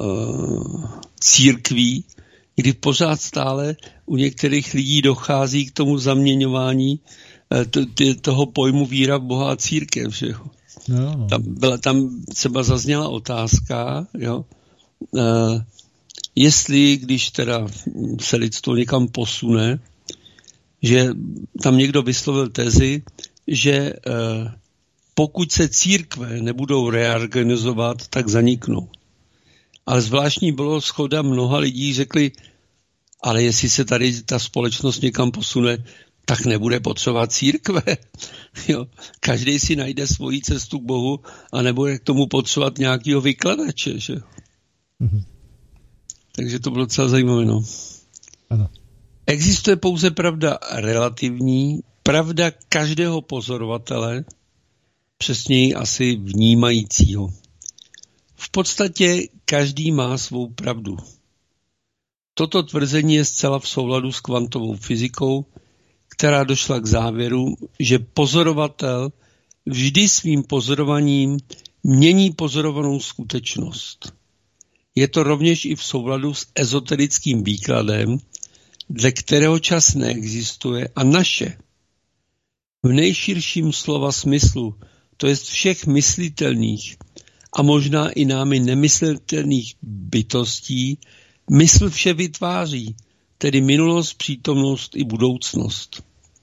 církví, kdy pořád stále u některých lidí dochází k tomu zaměňování uh, to, t, toho pojmu víra v Boha a církev. Že jo? No, no. Tam, byla, tam třeba zazněla otázka, jo? Uh, jestli, když teda se lidstvo někam posune, že tam někdo vyslovil tezi, že eh, pokud se církve nebudou reorganizovat, tak zaniknou. Ale zvláštní bylo shoda mnoha lidí, řekli, ale jestli se tady ta společnost někam posune, tak nebude potřebovat církve. Jo. Každý si najde svoji cestu k Bohu a nebude k tomu potřebovat nějakého vykladače. Že? Mm-hmm. Takže to bylo docela zajímavé. No. Ano. Existuje pouze pravda relativní, pravda každého pozorovatele, přesněji asi vnímajícího. V podstatě každý má svou pravdu. Toto tvrzení je zcela v souladu s kvantovou fyzikou, která došla k závěru, že pozorovatel vždy svým pozorovaním mění pozorovanou skutečnost. Je to rovněž i v souladu s ezoterickým výkladem, dle kterého čas neexistuje a naše v nejširším slova smyslu, to jest všech myslitelných a možná i námi nemyslitelných bytostí, mysl vše vytváří, tedy minulost, přítomnost i budoucnost.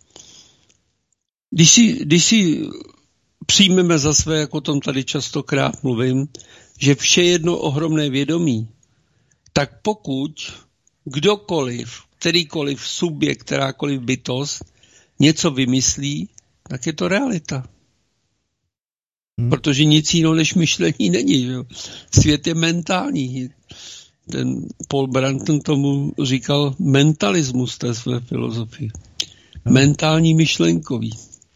Když si, když si přijmeme za své, jako o tom tady častokrát mluvím, že vše je jedno ohromné vědomí, tak pokud kdokoliv, kterýkoliv subjekt, kterákoliv bytost něco vymyslí, tak je to realita. Hmm. Protože nic jiného než myšlení není. Jo? Svět je mentální. Ten Paul Branton tomu říkal mentalismus té své filozofii. Hmm. Mentální myšlenkový.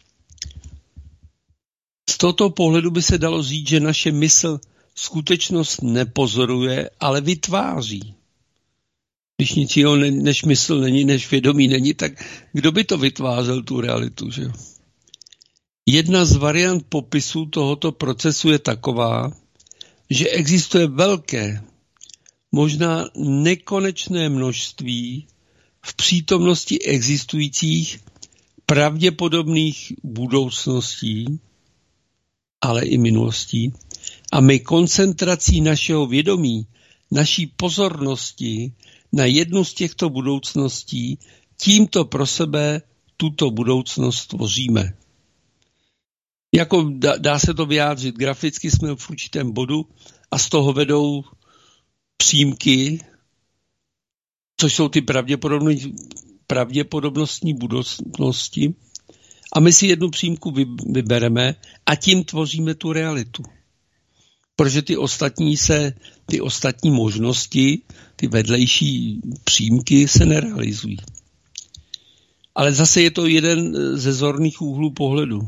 Z tohoto pohledu by se dalo říct, že naše mysl skutečnost nepozoruje, ale vytváří. Když nic jiného než mysl není, než vědomí není, tak kdo by to vytvářel, tu realitu, že jo? Jedna z variant popisu tohoto procesu je taková, že existuje velké, možná nekonečné množství v přítomnosti existujících pravděpodobných budoucností, ale i minulostí, a my koncentrací našeho vědomí, naší pozornosti na jednu z těchto budoucností, tímto pro sebe tuto budoucnost tvoříme. Jako dá, dá se to vyjádřit graficky, jsme v určitém bodu a z toho vedou přímky, což jsou ty pravděpodobnostní budoucnosti, a my si jednu přímku vybereme a tím tvoříme tu realitu. Protože ty ostatní se, ty ostatní možnosti, ty vedlejší přímky se nerealizují. Ale zase je to jeden ze zorných úhlů pohledu.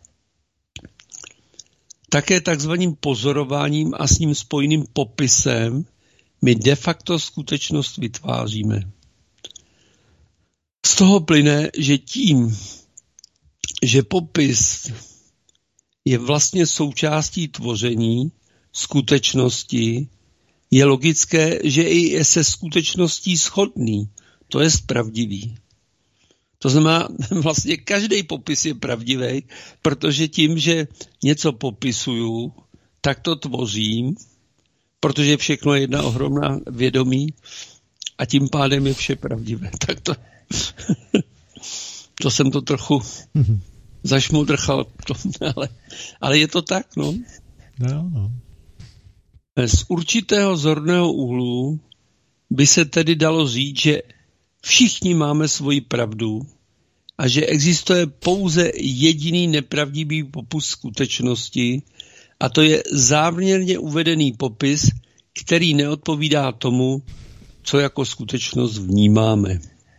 Také takzvaným pozorováním a s ním spojeným popisem my de facto skutečnost vytváříme. Z toho plyne, že tím, že popis je vlastně součástí tvoření skutečnosti, je logické, že i je se skutečností shodný, to je pravdivý. To znamená, vlastně každý popis je pravdivý, protože tím, že něco popisuju, tak to tvořím, protože všechno je jedna ohromná vědomí a tím pádem je vše pravdivé. Tak to, to jsem to trochu zašmudrchal, ale, ale je to tak, no. No, no. Z určitého zorného úhlu by se tedy dalo říct, že všichni máme svoji pravdu a že existuje pouze jediný nepravdivý popis skutečnosti, a to je záměrně uvedený popis, který neodpovídá tomu, co jako skutečnost vnímáme.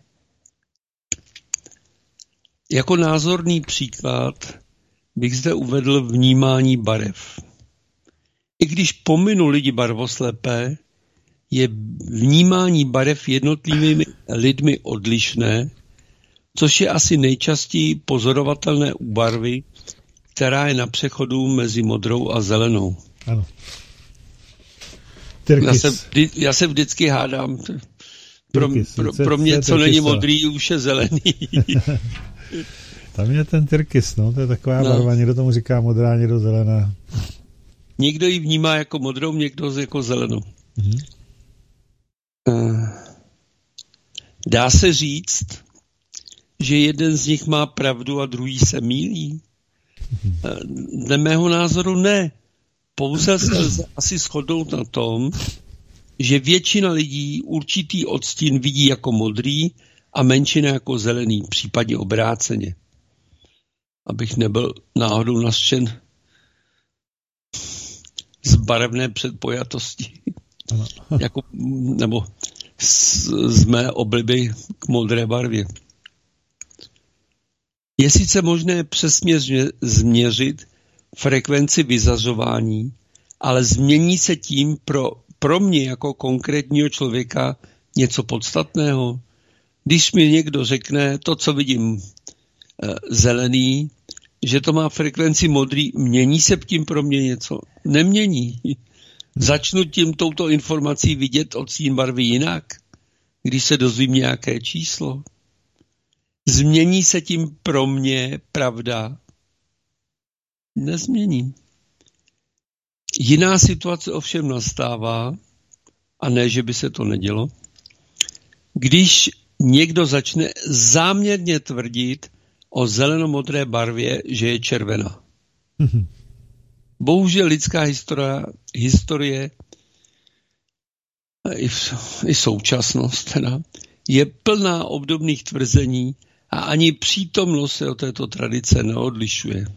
Jako názorný příklad bych zde uvedl vnímání barev. I když pominu lidi barvoslepé, je vnímání barev jednotlivými lidmi odlišné, což je asi nejčastěji pozorovatelné u barvy, která je na přechodu mezi modrou a zelenou. Ano. Já se, vždy, já se vždycky hádám. Pro, pro, pro mě, co není modrý, už je zelený. Tam je ten tyrkys, no, to je taková no. barva, někdo tomu říká modrá, někdo zelená. Někdo ji vnímá jako modrou, někdo jako zelenou. Mhm. Dá se říct, že jeden z nich má pravdu a druhý se mýlí? Dle mého názoru ne. Pouze se lze asi shodnout na tom, že většina lidí určitý odstín vidí jako modrý a menšina jako zelený, případně obráceně. Abych nebyl náhodou nařčen z barevné předpojatosti. jako, nebo z, z mé obliby k modré barvě. Je sice možné přesně změřit frekvenci vyzařování, ale změní se tím pro, pro mě jako konkrétního člověka něco podstatného. Když mi někdo řekne to, co vidím e, zelený, že to má frekvenci modrý, mění se tím pro mě něco? Nemění. Začnu tím touto informací vidět odstín barvy jinak, když se dozvím nějaké číslo. Změní se tím pro mě pravda? Nezmění. Jiná situace ovšem nastává, a ne, že by se to nedělo, když někdo začne záměrně tvrdit o zelenomodré barvě, že je červená. Mm-hmm. Bohužel lidská historie, historie i, v, i současnost teda, je plná obdobných tvrzení a ani přítomnost se od této tradice neodlišuje.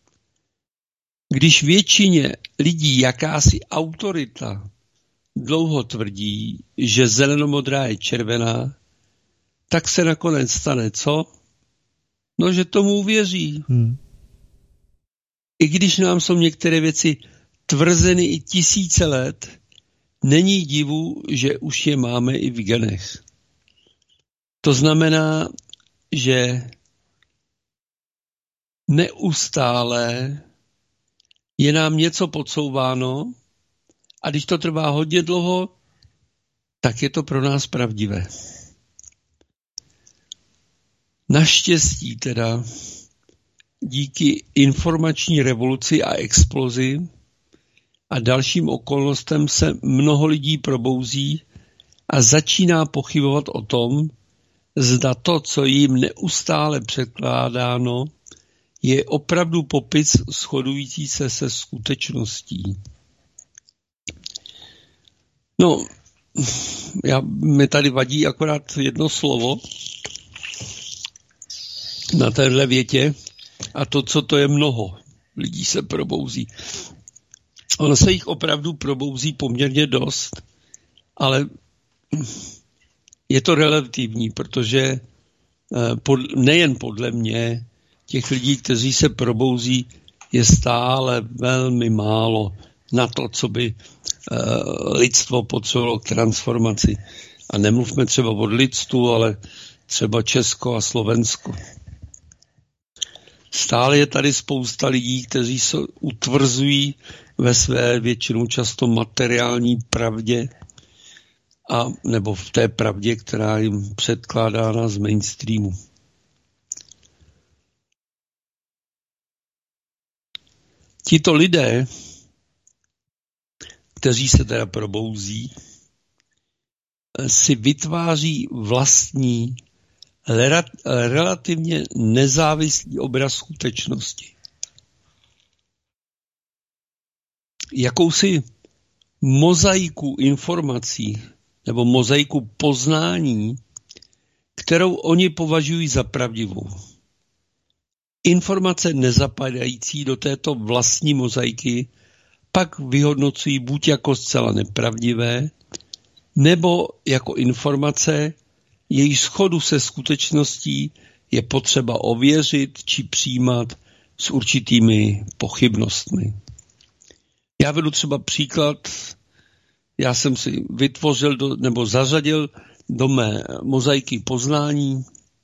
Když většině lidí jakási autorita dlouho tvrdí, že zelenomodrá je červená, tak se nakonec stane co? No, že tomu uvěří. Hmm. I když nám jsou některé věci tvrzeny i tisíce let, není divu, že už je máme i v genech. To znamená, že neustále je nám něco podsouváno a když to trvá hodně dlouho, tak je to pro nás pravdivé. Naštěstí teda díky informační revoluci a explozi a dalším okolnostem se mnoho lidí probouzí a začíná pochybovat o tom, zda to, co jim neustále předkládáno, je opravdu popis shodující se se skutečností. No, já, mi tady vadí akorát jedno slovo na téhle větě a to, co to je mnoho. Lidí se probouzí. Ono se jich opravdu probouzí poměrně dost, ale je to relativní, protože pod, nejen podle mě těch lidí, kteří se probouzí, je stále velmi málo na to, co by uh, lidstvo potřebovalo k transformaci. A nemluvme třeba od lidstvu, ale třeba Česko a Slovensko. Stále je tady spousta lidí, kteří se utvrzují ve své většinou často materiální pravdě a nebo v té pravdě, která jim předkládána z mainstreamu. Tito lidé, kteří se teda probouzí, si vytváří vlastní, relativně nezávislý obraz skutečnosti. Jakousi mozaiku informací nebo mozaiku poznání, kterou oni považují za pravdivou. Informace nezapadající do této vlastní mozaiky pak vyhodnocují buď jako zcela nepravdivé, nebo jako informace, její shodu se skutečností je potřeba ověřit či přijímat s určitými pochybnostmi. Já vedu třeba příklad, já jsem si vytvořil do, nebo zařadil do mé mozaiky poznání,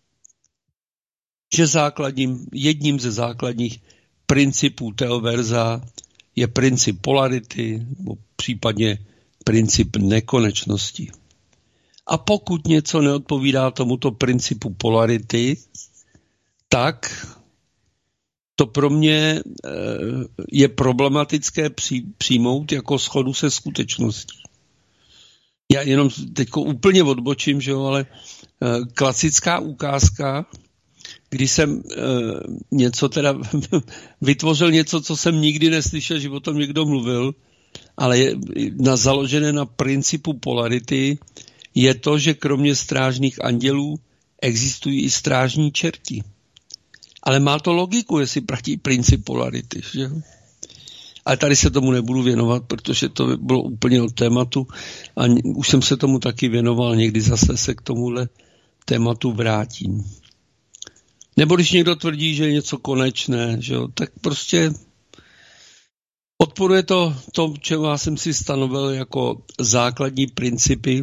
že základním, jedním ze základních principů teoverza je princip polarity, nebo případně princip nekonečnosti. A pokud něco neodpovídá tomuto principu polarity, tak to pro mě je problematické přijmout jako shodu se skutečností. Já jenom teď úplně odbočím, že jo, ale klasická ukázka, když jsem něco teda vytvořil něco, co jsem nikdy neslyšel, že o tom někdo mluvil, ale je na, založené na principu polarity, je to, že kromě strážných andělů existují i strážní čerti. Ale má to logiku, jestli platí princip polarity. Že? Ale tady se tomu nebudu věnovat, protože to bylo úplně od tématu a už jsem se tomu taky věnoval, někdy zase se k tomuhle tématu vrátím. Nebo když někdo tvrdí, že je něco konečné, že jo, tak prostě odporuje to to, čemu já jsem si stanovil jako základní principy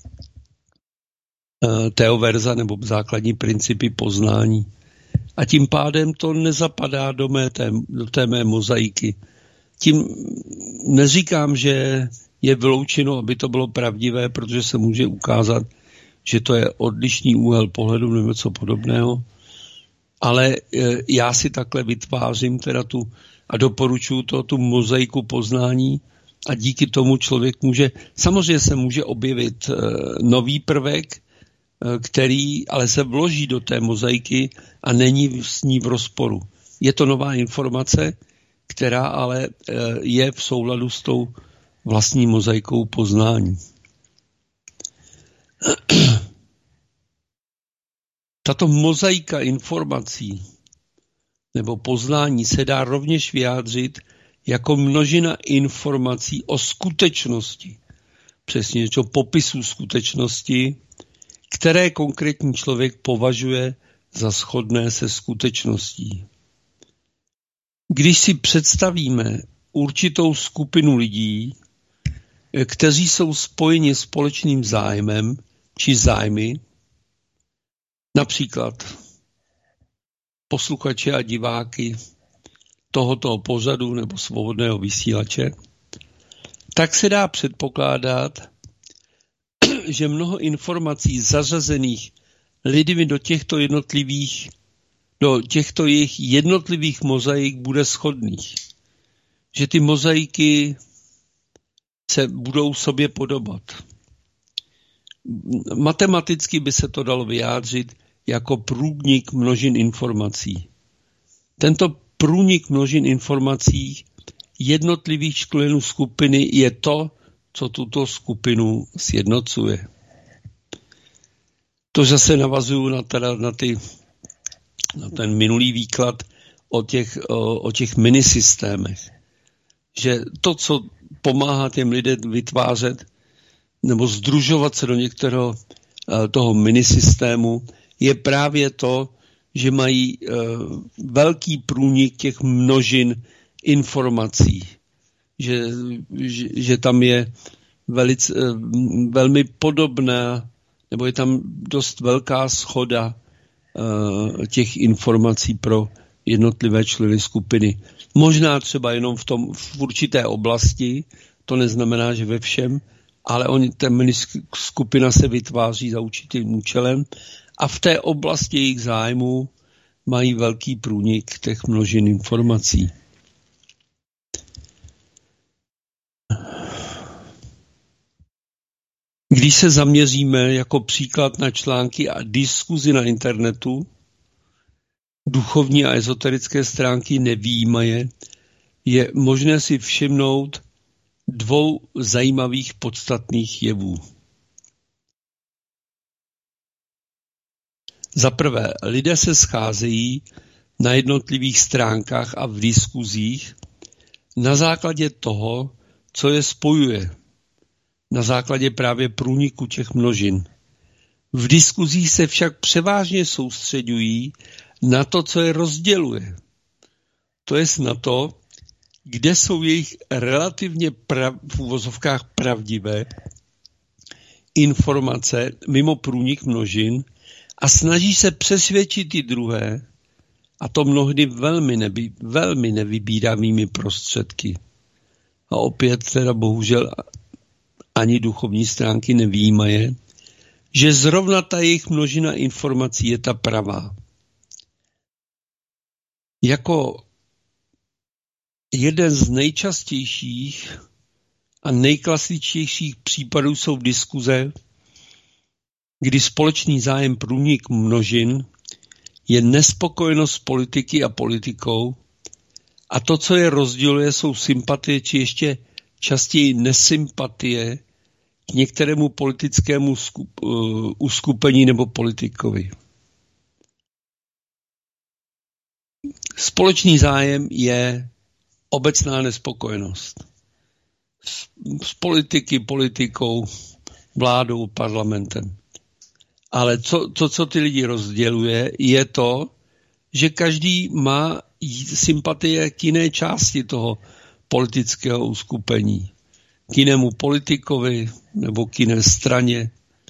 teoverza nebo základní principy poznání. A tím pádem to nezapadá do, mé té, do té mé mozaiky. Tím neříkám, že je vyloučeno, aby to bylo pravdivé, protože se může ukázat, že to je odlišný úhel pohledu nebo něco podobného. Ale já si takhle vytvářím teda tu a doporučuji to, tu mozaiku poznání a díky tomu člověk může, samozřejmě se může objevit nový prvek, který ale se vloží do té mozaiky a není s ní v rozporu. Je to nová informace, která ale je v souladu s tou vlastní mozaikou poznání. Tato mozaika informací nebo poznání se dá rovněž vyjádřit jako množina informací o skutečnosti, přesně něco popisu skutečnosti, které konkrétní člověk považuje za shodné se skutečností. Když si představíme určitou skupinu lidí, kteří jsou spojeni společným zájmem či zájmy, například posluchače a diváky tohoto pořadu nebo svobodného vysílače, tak se dá předpokládat, že mnoho informací zařazených lidmi do těchto jednotlivých, do těchto jejich jednotlivých mozaik bude shodných. Že ty mozaiky se budou sobě podobat. Matematicky by se to dalo vyjádřit jako průnik množin informací. Tento průnik množin informací jednotlivých členů skupiny je to, co tuto skupinu sjednocuje. To zase navazuju na, teda, na, ty, na ten minulý výklad o těch, o, o těch minisystémech. Že to, co pomáhá těm lidem vytvářet nebo združovat se do některého toho minisystému, je právě to, že mají uh, velký průnik těch množin informací. Že, že, že tam je velice, uh, velmi podobná, nebo je tam dost velká shoda uh, těch informací pro jednotlivé členy skupiny. Možná třeba jenom v, tom, v určité oblasti, to neznamená, že ve všem, ale oni, ta skupina se vytváří za určitým účelem a v té oblasti jejich zájmu mají velký průnik těch množin informací. Když se zaměříme jako příklad na články a diskuzi na internetu, duchovní a ezoterické stránky nevyjímaje, je možné si všimnout dvou zajímavých podstatných jevů. Za prvé, lidé se scházejí na jednotlivých stránkách a v diskuzích na základě toho, co je spojuje, na základě právě průniku těch množin. V diskuzích se však převážně soustředují na to, co je rozděluje. To jest na to, kde jsou jejich relativně prav, v uvozovkách pravdivé informace mimo průnik množin a snaží se přesvědčit ty druhé, a to mnohdy velmi, nevy, velmi nevybíravými prostředky. A opět teda bohužel ani duchovní stránky nevyjímaje, že zrovna ta jejich množina informací je ta pravá. Jako jeden z nejčastějších a nejklasičtějších případů jsou diskuze, kdy společný zájem průnik množin je nespokojenost politiky a politikou a to, co je rozděluje, jsou sympatie či ještě častěji nesympatie k některému politickému skup, uh, uskupení nebo politikovi. Společný zájem je obecná nespokojenost s, s politiky, politikou, vládou, parlamentem. Ale co, to, co ty lidi rozděluje, je to, že každý má sympatie k jiné části toho politického uskupení. K jinému politikovi nebo k jiné straně.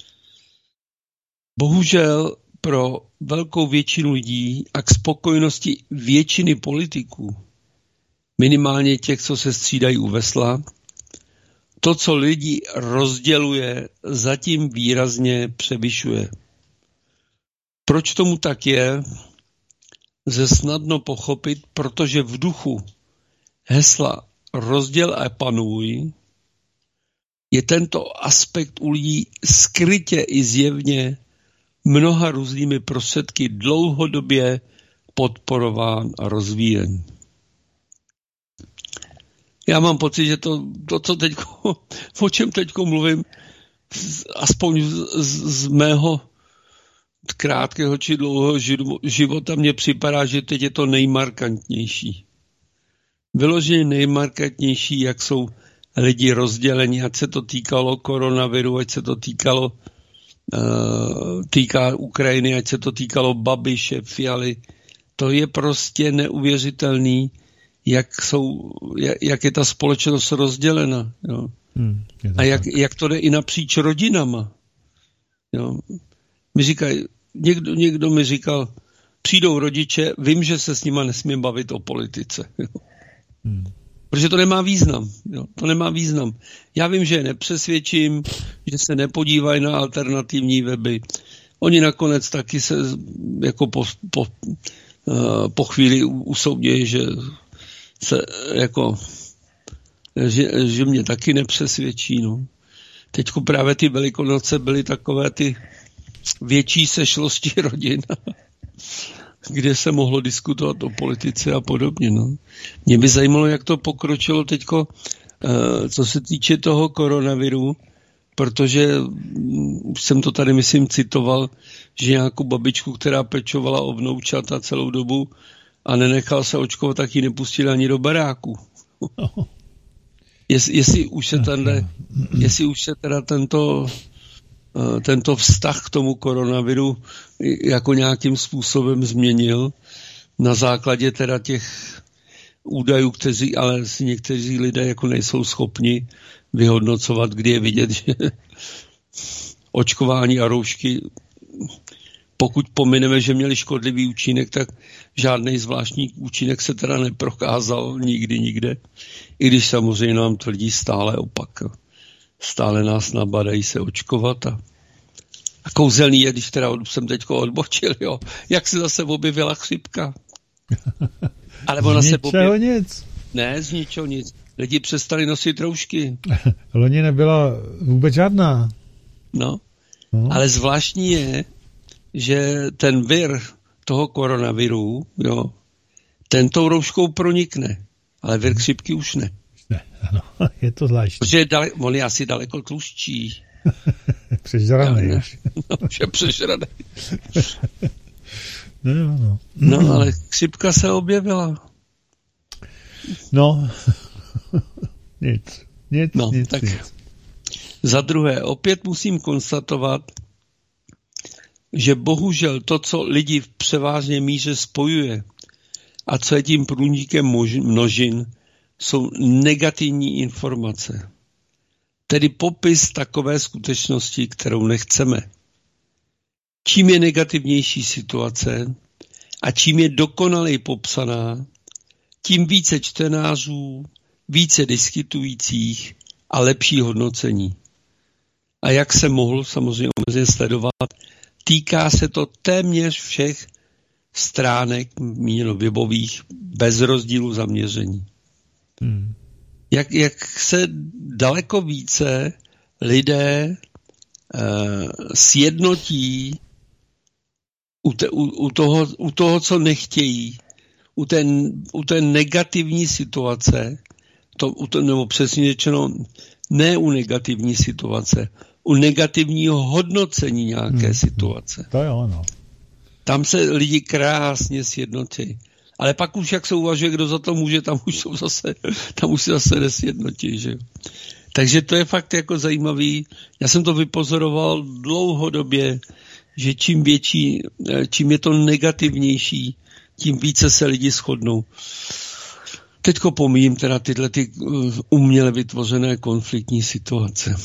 Bohužel pro velkou většinu lidí a k spokojenosti většiny politiků, minimálně těch, co se střídají u vesla, to, co lidi rozděluje, zatím výrazně převyšuje. Proč tomu tak je, lze snadno pochopit, protože v duchu hesla rozděl a panuj je tento aspekt u lidí skrytě i zjevně mnoha různými prostředky dlouhodobě podporován a rozvíjen. Já mám pocit, že to, to co teďko, o čem teďko mluvím, aspoň z, z mého krátkého či dlouhého života mně připadá, že teď je to nejmarkantnější. Vyloženě nejmarkantnější, jak jsou lidi rozděleni, ať se to týkalo koronaviru, ať se to týkalo uh, týká Ukrajiny, ať se to týkalo Babiše, Fialy. To je prostě neuvěřitelný, jak, jsou, jak, jak je ta společnost rozdělena. Jo. Hmm, a jak, jak to jde i napříč rodinama. Jo. Mi říkají, někdo, někdo mi říkal, přijdou rodiče, vím, že se s nima nesmím bavit o politice. Hmm. Protože to nemá význam. Jo. To nemá význam. Já vím, že je nepřesvědčím, že se nepodívají na alternativní weby. Oni nakonec taky se jako po, po, po chvíli usoudějí, že se jako že, že mě taky nepřesvědčí. No. Teďko právě ty Velikonoce byly takové ty větší sešlosti rodin, kde se mohlo diskutovat o politice a podobně. No. Mě by zajímalo, jak to pokročilo teďko, co se týče toho koronaviru, protože už jsem to tady, myslím, citoval, že nějakou babičku, která pečovala o vnoučata celou dobu a nenechal se očkovat, tak ji nepustili ani do baráku. Jest, jestli už se tenhle, jestli už se teda tento, tento vztah k tomu koronaviru jako nějakým způsobem změnil na základě teda těch údajů, kteří, ale si někteří lidé jako nejsou schopni vyhodnocovat, kdy je vidět, že očkování a roušky, pokud pomineme, že měli škodlivý účinek, tak žádný zvláštní účinek se teda neprokázal nikdy, nikde. I když samozřejmě nám tvrdí stále opak. Stále nás nabadají se očkovat a, a kouzelný je, když teda jsem teďko odbočil, jo, jak se zase objevila chřipka. Ale ona z se ničeho objevila. nic. Ne, z ničeho nic. Lidi přestali nosit roušky. Loni nebyla vůbec žádná. No, no. Ale zvláštní je, že ten vir toho koronaviru, jo, ten tou rouškou pronikne, ale vir chřipky už ne. Ne, ano, je to zvláštní. Protože je dale, on je asi daleko tlustší. Přežraný už. No, už je přežraný. no, no, no. no, ale chřipka se objevila. No, nic, nic, no, nic, tak nic. Za druhé, opět musím konstatovat, že bohužel to, co lidi v převážné míře spojuje a co je tím průnikem množin, jsou negativní informace. Tedy popis takové skutečnosti, kterou nechceme. Čím je negativnější situace a čím je dokonaleji popsaná, tím více čtenářů, více diskutujících a lepší hodnocení. A jak se mohl samozřejmě omezeně sledovat, týká se to téměř všech stránek míněno webových bez rozdílu zaměření. Hmm. Jak, jak se daleko více lidé uh, sjednotí u, te, u, u, toho, u toho, co nechtějí, u té, u té negativní situace, to, u to, nebo přesně řečeno, ne u negativní situace, u negativního hodnocení nějaké hmm. situace. To je ono. Tam se lidi krásně sjednotí. Ale pak už, jak se uvažuje, kdo za to může, tam už, jsou zase, tam už se zase nesjednotí. Že? Takže to je fakt jako zajímavý. Já jsem to vypozoroval dlouhodobě, že čím větší, čím je to negativnější, tím více se lidi shodnou. Teďko pomíjím teda tyhle ty uměle vytvořené konfliktní situace.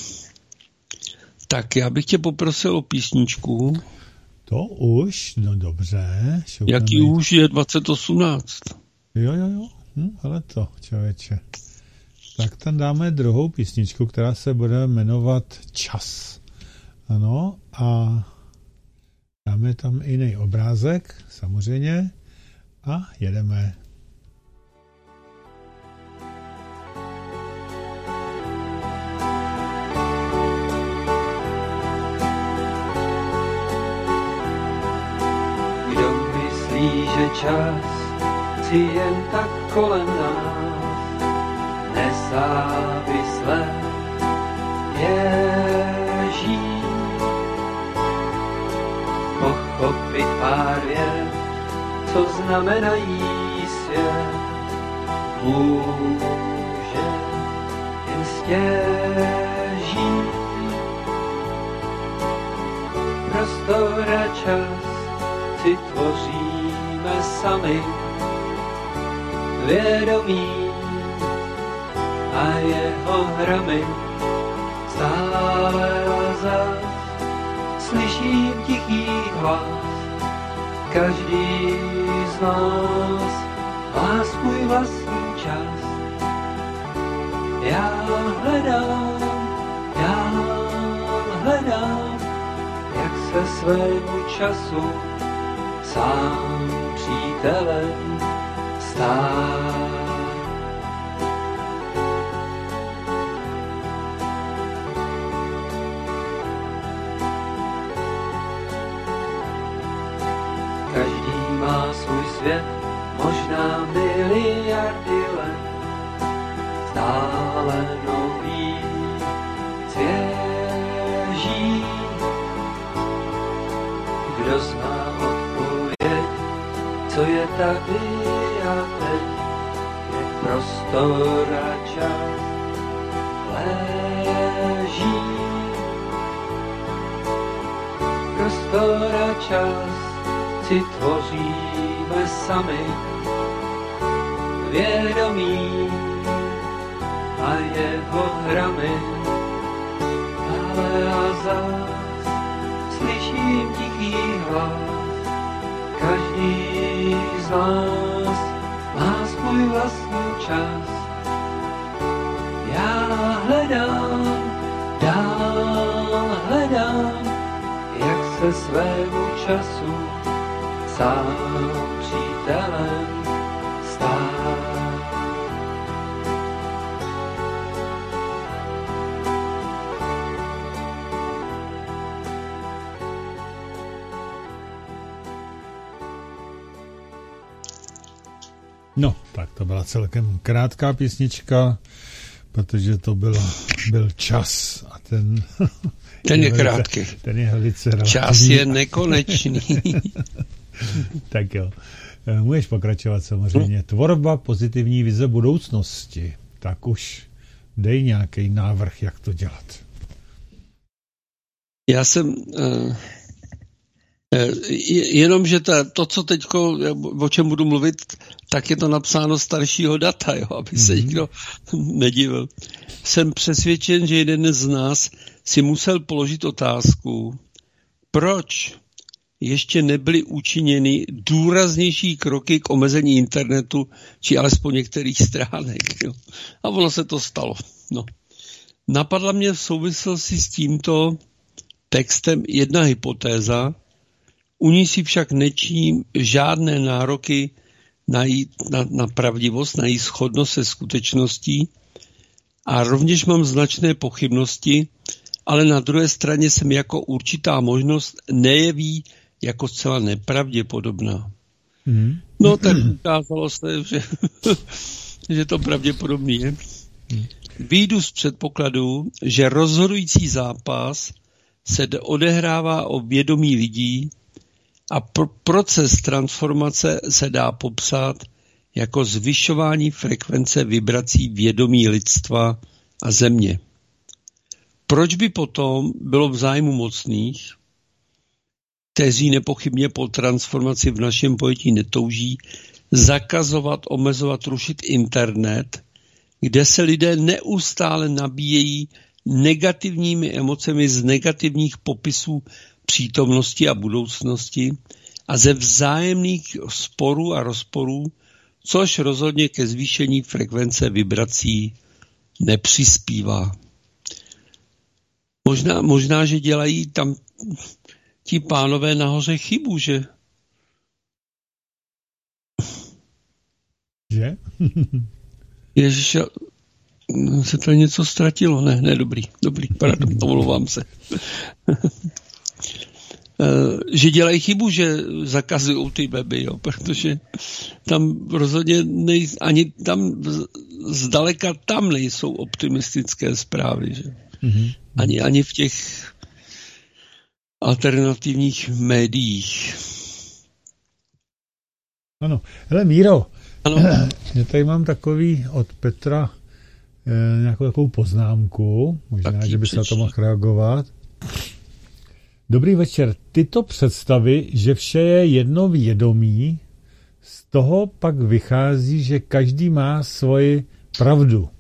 Tak já bych tě poprosil o písničku. To už? No dobře. Šoukneme. Jaký už je dvacet osmnáct? Jo, jo, jo. Hm, ale to, člověče. Tak tam dáme druhou písničku, která se bude jmenovat Čas. Ano, a dáme tam jiný obrázek, samozřejmě. A jedeme. Že čas si jen tak kolem nás nezávisle běží. Pochopit pár vět, co znamenají svět, může jen stěží. Prostor a čas si tvoří sami vědomí a jeho hrami stále zas slyším tichý hlas. Každý z nás má svůj vlastní čas. Já hledám, já hledám, jak se svému času sám přítelem stát. Každý má svůj svět, možná miliardy let, stále nový, svěží. Kdo zná odpověď, co je tady a teď, jak prostor a čas leží. Prostor a čas si tvoříme sami, vědomí a jeho hrami, ale a zas slyším tichý hlas. Každý z nás má svůj vlastní čas. Já hledám, dál hledám, jak se svému času sám přítelem stát. No, tak to byla celkem krátká písnička, protože to byl, byl čas a ten... Ten je velice, krátký. Ten je velice relativní. Čas je nekonečný. Tak jo. Můžeš pokračovat samozřejmě. Tvorba pozitivní vize budoucnosti. Tak už dej nějaký návrh, jak to dělat. Já jsem... Uh, jenom, že ta, to, co teďko, o čem budu mluvit, tak je to napsáno staršího data, jo, aby se mm-hmm. nikdo nedivil. Jsem přesvědčen, že jeden z nás si musel položit otázku, proč ještě nebyly učiněny důraznější kroky k omezení internetu, či alespoň některých stránek. Jo. A ono se to stalo. No. Napadla mě v souvislosti s tímto textem jedna hypotéza, u ní si však nečiním žádné nároky na, jí, na, na pravdivost, na její shodnost se skutečností a rovněž mám značné pochybnosti, ale na druhé straně se mi jako určitá možnost nejeví jako zcela nepravděpodobná. Mm. No tak ukázalo se, že, že to pravděpodobný je. Mm. Výjdu z předpokladu, že rozhodující zápas se odehrává o vědomí lidí a pr- proces transformace se dá popsat jako zvyšování frekvence vibrací vědomí lidstva a země. Proč by potom bylo v zájmu mocných, kteří nepochybně po transformaci v našem pojetí netouží, zakazovat, omezovat, rušit internet, kde se lidé neustále nabíjejí negativními emocemi z negativních popisů přítomnosti a budoucnosti a ze vzájemných sporů a rozporů, což rozhodně ke zvýšení frekvence vibrací nepřispívá. Možná, možná, že dělají tam ti pánové nahoře chybu, že? Že? Ježiš, se to něco ztratilo. Ne, ne, dobrý, dobrý, pardon, omlouvám se. Že dělají chybu, že zakazují ty weby, jo, protože tam rozhodně nej, ani tam zdaleka tam nejsou optimistické zprávy, že? Mm-hmm. Ani, ani v těch alternativních médiích. Ano. Hele, Míro, ano. Já tady mám takový od Petra eh, nějakou takovou poznámku, možná, Taky že by se na to mohl reagovat. Dobrý večer. Tyto představy, že vše je jedno vědomí, z toho pak vychází, že každý má svoji pravdu.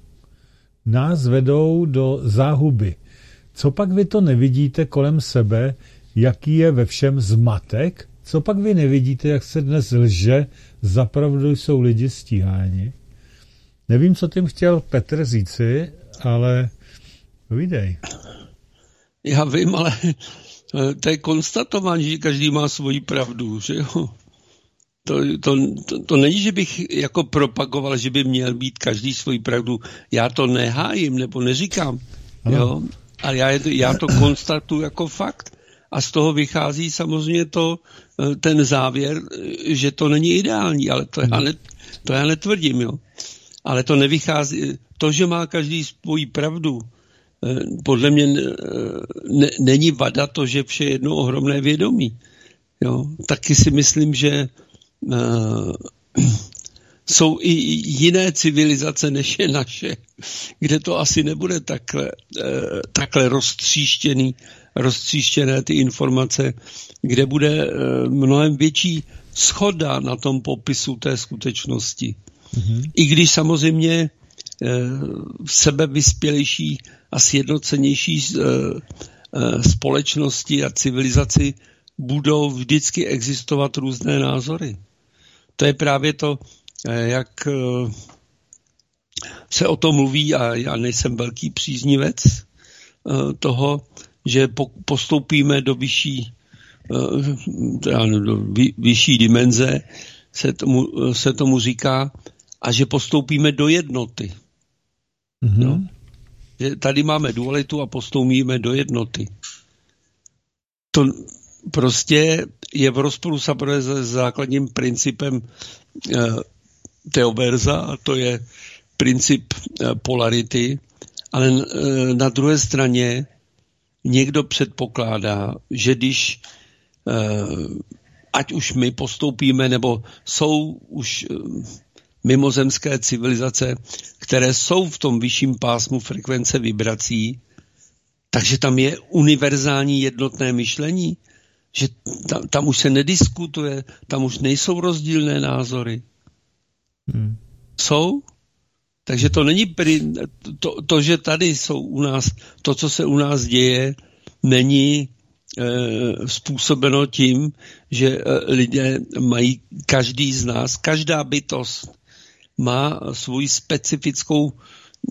Nás vedou do záhuby. Co pak vy to nevidíte kolem sebe, jaký je ve všem zmatek? Co pak vy nevidíte, jak se dnes lže, zapravdu jsou lidi stíháni? Nevím, co tím chtěl Petr říci, ale povídej. Já vím, ale to je konstatování, že každý má svoji pravdu, že jo? To, to, to, to není, že bych jako propagoval, že by měl být každý svoji pravdu. Já to nehájím, nebo neříkám, jo? Ale já, je to, já to konstatuju jako fakt. A z toho vychází samozřejmě to, ten závěr, že to není ideální, ale to já, ne, to já netvrdím, jo. Ale to nevychází, to, že má každý svoji pravdu, podle mě ne, není vada to, že vše je jedno ohromné vědomí. Jo. Taky si myslím, že uh, jsou i jiné civilizace, než je naše, kde to asi nebude takhle, uh, takhle roztříštěný, roztříštěné ty informace, kde bude uh, mnohem větší shoda na tom popisu té skutečnosti. Mm-hmm. I když samozřejmě uh, sebevyspělejší a sjednocenější uh, uh, společnosti a civilizaci budou vždycky existovat různé názory. To je právě to, jak se o tom mluví, a já nejsem velký příznivec toho, že postoupíme do vyšší, do vyšší dimenze, se tomu, se tomu říká, a že postoupíme do jednoty. Mm-hmm. No? Že tady máme dualitu a postoupíme do jednoty. To prostě je v rozporu samozřejmě s základním principem eh, teoverza, a to je princip eh, polarity, ale eh, na druhé straně někdo předpokládá, že když eh, ať už my postoupíme, nebo jsou už eh, mimozemské civilizace, které jsou v tom vyšším pásmu frekvence vibrací, takže tam je univerzální jednotné myšlení, že tam, tam už se nediskutuje, tam už nejsou rozdílné názory. Hmm. Jsou? Takže to není to, to, že tady jsou u nás, to, co se u nás děje, není e, způsobeno tím, že e, lidé mají, každý z nás, každá bytost má svou specifickou e,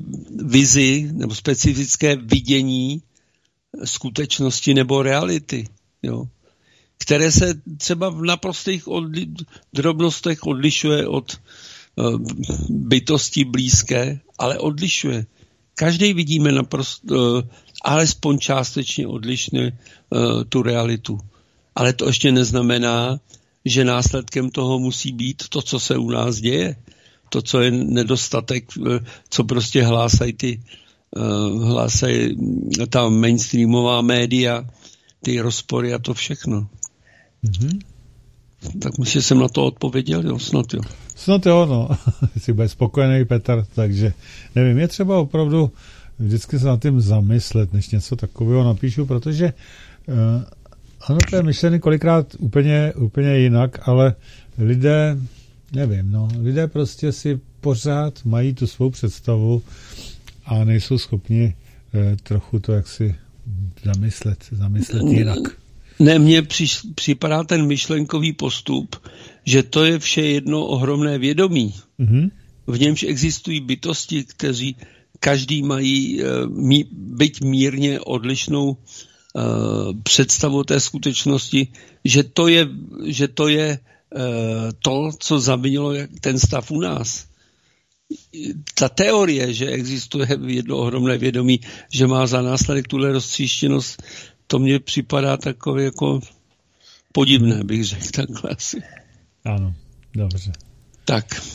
vizi nebo specifické vidění skutečnosti nebo reality, jo, které se třeba v naprostých odli- drobnostech odlišuje od uh, bytosti blízké, ale odlišuje. Každý vidíme naprosto, uh, alespoň částečně odlišně uh, tu realitu. Ale to ještě neznamená, že následkem toho musí být to, co se u nás děje. To, co je nedostatek, uh, co prostě hlásají ty uh, hlásají ta mainstreamová média, ty rozpory a to všechno. Mm-hmm. Tak myslím, že jsem na to odpověděl, jo, snad jo. Snad jo, no. Jsi bude spokojený, Petr, takže nevím, je třeba opravdu vždycky se nad tím zamyslet, než něco takového napíšu, protože uh, ano, to je myšlený kolikrát úplně, úplně jinak, ale lidé, nevím, no, lidé prostě si pořád mají tu svou představu a nejsou schopni uh, trochu to jaksi zamyslet, zamyslet jinak. Ne, mně při, připadá ten myšlenkový postup, že to je vše jedno ohromné vědomí. Mm-hmm. V němž existují bytosti, kteří každý mají mí, byť mírně odlišnou uh, představu té skutečnosti, že to je, že to, je uh, to, co zavinilo ten stav u nás. Ta teorie, že existuje jedno ohromné vědomí, že má za následek tuhle roztříštěnost, to mně připadá takové jako podivné, bych řekl takhle asi. Ano, dobře. Tak.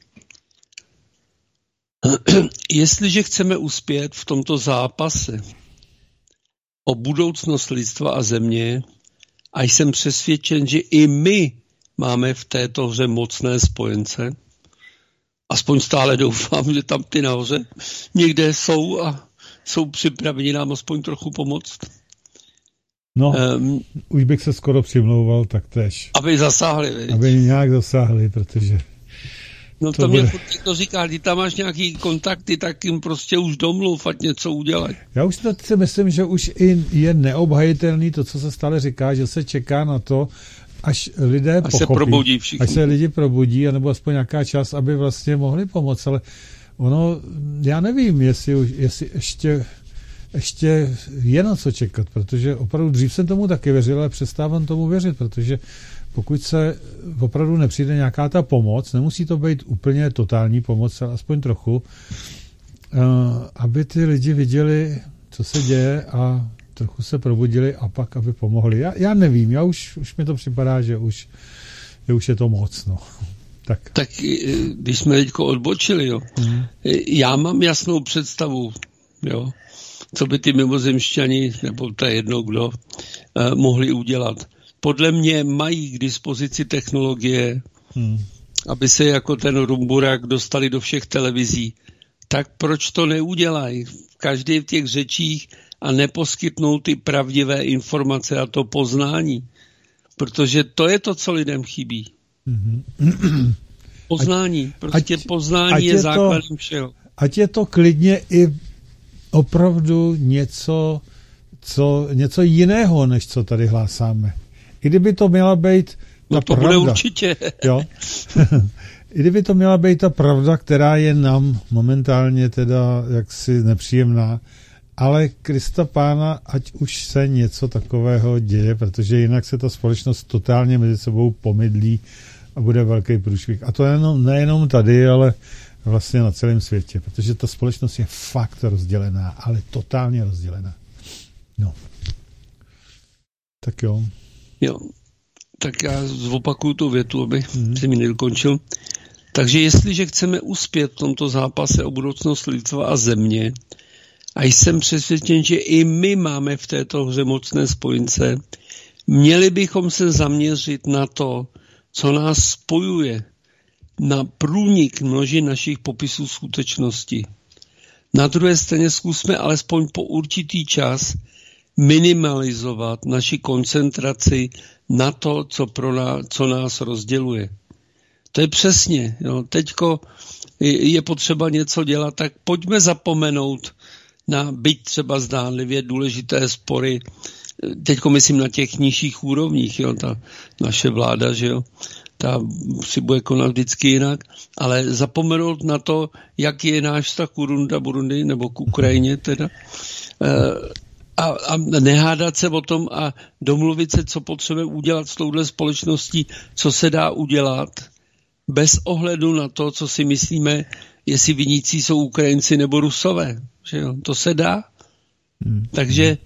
Jestliže chceme uspět v tomto zápase o budoucnost lidstva a země, a jsem přesvědčen, že i my máme v této hře mocné spojence, aspoň stále doufám, že tam ty nahoře někde jsou a jsou připraveni nám aspoň trochu pomoct. No, um, už bych se skoro přimlouval taktéž. Aby zasáhli, viď? Aby nějak zasáhli, protože No to to mě bude... furt to říká, ty tam máš nějaký kontakty, tak jim prostě už domluv, ať něco udělají. Já už to si myslím, že už i je neobhajitelný to, co se stále říká, že se čeká na to, až lidé až pochopí, se probudí všichni. až se lidi probudí, anebo aspoň nějaká čas, aby vlastně mohli pomoct, ale ono, já nevím, jestli, už, jestli ještě, ještě je na co čekat, protože opravdu dřív jsem tomu taky věřil, ale přestávám tomu věřit, protože pokud se opravdu nepřijde nějaká ta pomoc, nemusí to být úplně totální pomoc, ale aspoň trochu, aby ty lidi viděli, co se děje a trochu se probudili a pak, aby pomohli. Já, já nevím, já už, už mi to připadá, že už, že už je to moc. No. Tak. tak když jsme teďko odbočili, jo, hmm. já mám jasnou představu, jo, co by ty mimozemšťani, nebo to je jedno kdo, eh, mohli udělat. Podle mě mají k dispozici technologie, hmm. aby se jako ten rumburák dostali do všech televizí. Tak proč to neudělají? Každý v těch řečích a neposkytnou ty pravdivé informace a to poznání. Protože to je to, co lidem chybí. Mm-hmm. Poznání. Prostě ať, poznání ať je, je základem to, všeho. Ať je to klidně i opravdu něco, co, něco jiného, než co tady hlásáme. I kdyby to měla být ta no to pravda. Bude určitě. Jo. I kdyby to měla být ta pravda, která je nám momentálně teda jaksi nepříjemná, ale Krista Pána, ať už se něco takového děje, protože jinak se ta společnost totálně mezi sebou pomydlí a bude velký průšvih. A to jenom, nejenom tady, ale vlastně na celém světě, protože ta společnost je fakt rozdělená, ale totálně rozdělená. No. Tak jo. Jo. Tak já zopakuju tu větu, aby hmm. se mi nedokončil. Takže jestliže chceme uspět v tomto zápase o budoucnost lidstva a země, a jsem přesvědčen, že i my máme v této hře mocné spojence, měli bychom se zaměřit na to, co nás spojuje, na průnik množin našich popisů skutečnosti. Na druhé straně zkusme alespoň po určitý čas minimalizovat naši koncentraci na to, co, pro nás, co nás rozděluje. To je přesně. Jo. Teďko je potřeba něco dělat, tak pojďme zapomenout na byť třeba zdánlivě důležité spory, teďko myslím na těch nižších úrovních, jo, ta naše vláda, že jo, ta si bude konat vždycky jinak, ale zapomenout na to, jaký je náš vztah k Urunda, Burundi, nebo k Ukrajině teda, a, a nehádat se o tom a domluvit se, co potřebujeme udělat s touhle společností, co se dá udělat, bez ohledu na to, co si myslíme, jestli vinící jsou Ukrajinci nebo Rusové. Že jo? To se dá. Hmm. Takže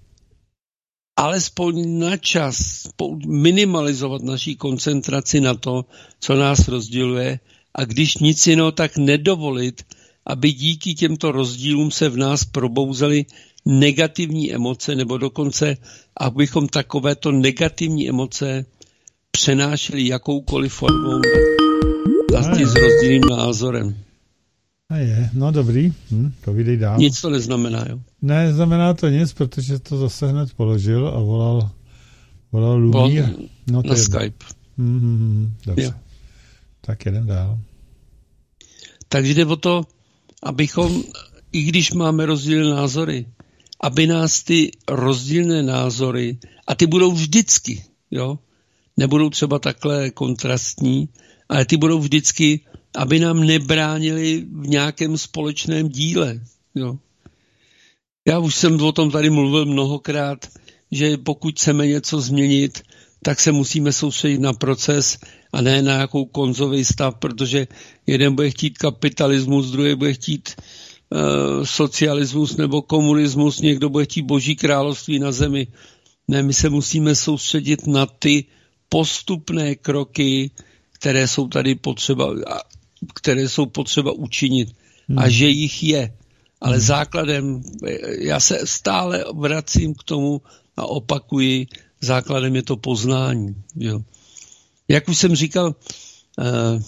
alespoň na čas minimalizovat naší koncentraci na to, co nás rozděluje, a když nic jiného, tak nedovolit, aby díky těmto rozdílům se v nás probouzely negativní emoce, nebo dokonce, abychom takovéto negativní emoce přenášeli jakoukoliv formou, vlastně s rozdílným názorem. A je, no dobrý, hm, povídej dál. Nic to neznamená, jo? Ne, znamená to nic, protože to zase hned položil a volal, volal Lumír. No, na Skype. Hm, hm, hm, dobře. Jo. Tak jedem dál. Takže jde o to, abychom, i když máme rozdílné názory, aby nás ty rozdílné názory, a ty budou vždycky, jo, nebudou třeba takhle kontrastní, ale ty budou vždycky, aby nám nebránili v nějakém společném díle. Jo. Já už jsem o tom tady mluvil mnohokrát, že pokud chceme něco změnit, tak se musíme soustředit na proces a ne na nějakou konzový stav, protože jeden bude chtít kapitalismus, druhý bude chtít uh, socialismus nebo komunismus, někdo bude chtít boží království na zemi. Ne, my se musíme soustředit na ty postupné kroky, které jsou tady potřeba, které jsou potřeba učinit. Hmm. A že jich je. Ale hmm. základem, já se stále vracím k tomu a opakuji, základem je to poznání. Jo. Jak už jsem říkal, uh,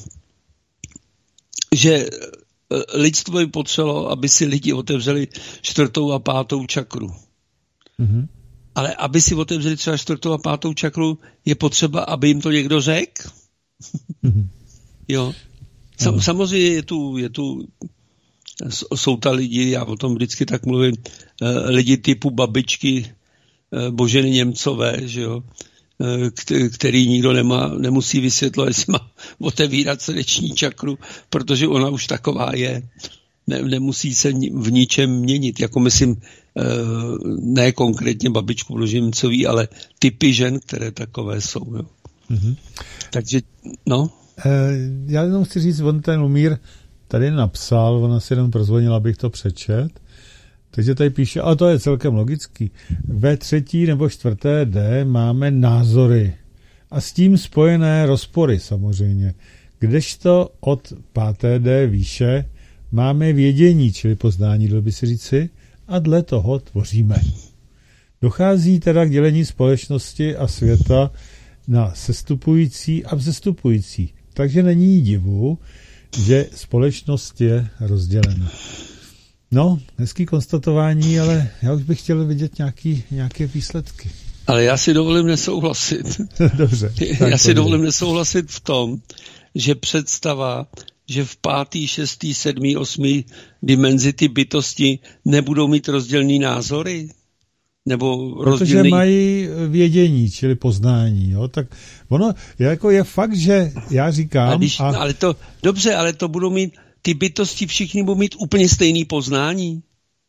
že lidstvo by potřebovalo, aby si lidi otevřeli čtvrtou a pátou čakru. Hmm. Ale aby si otevřeli třeba čtvrtou a pátou čakru, je potřeba, aby jim to někdo řekl. Mm-hmm. Jo. Sam, samozřejmě je tu, je tu, jsou ta lidi, já o tom vždycky tak mluvím, lidi typu babičky Boženy Němcové, že jo, který nikdo nemá, nemusí vysvětlovat, jestli má otevírat srdeční čakru, protože ona už taková je. Ne, nemusí se v ničem měnit, jako myslím, ne konkrétně babičku Boženy Němcový, ale typy žen, které takové jsou. Jo. Mm-hmm. Takže, no. Já jenom chci říct, on ten Lumír tady napsal, ona si jenom prozvonila, abych to přečet. Takže tady píše, a to je celkem logický, ve třetí nebo čtvrté D máme názory a s tím spojené rozpory samozřejmě. Kdežto od páté D výše máme vědění, čili poznání, dalo by si říci, a dle toho tvoříme. Dochází teda k dělení společnosti a světa na sestupující a vzestupující. Takže není divu, že společnost je rozdělena. No, hezký konstatování, ale já už bych chtěl vidět nějaký, nějaké výsledky. Ale já si dovolím nesouhlasit. Dobře. Já si dovolím nesouhlasit v tom, že představa, že v pátý, šestý, sedmý, osmý dimenzi ty bytosti nebudou mít rozdělný názory? Nebo protože rozdílný... mají vědění, čili poznání. Jo? Tak ono jako je fakt, že já říkám... Když, a... ale to, dobře, ale to budou mít, ty bytosti všichni budou mít úplně stejný poznání?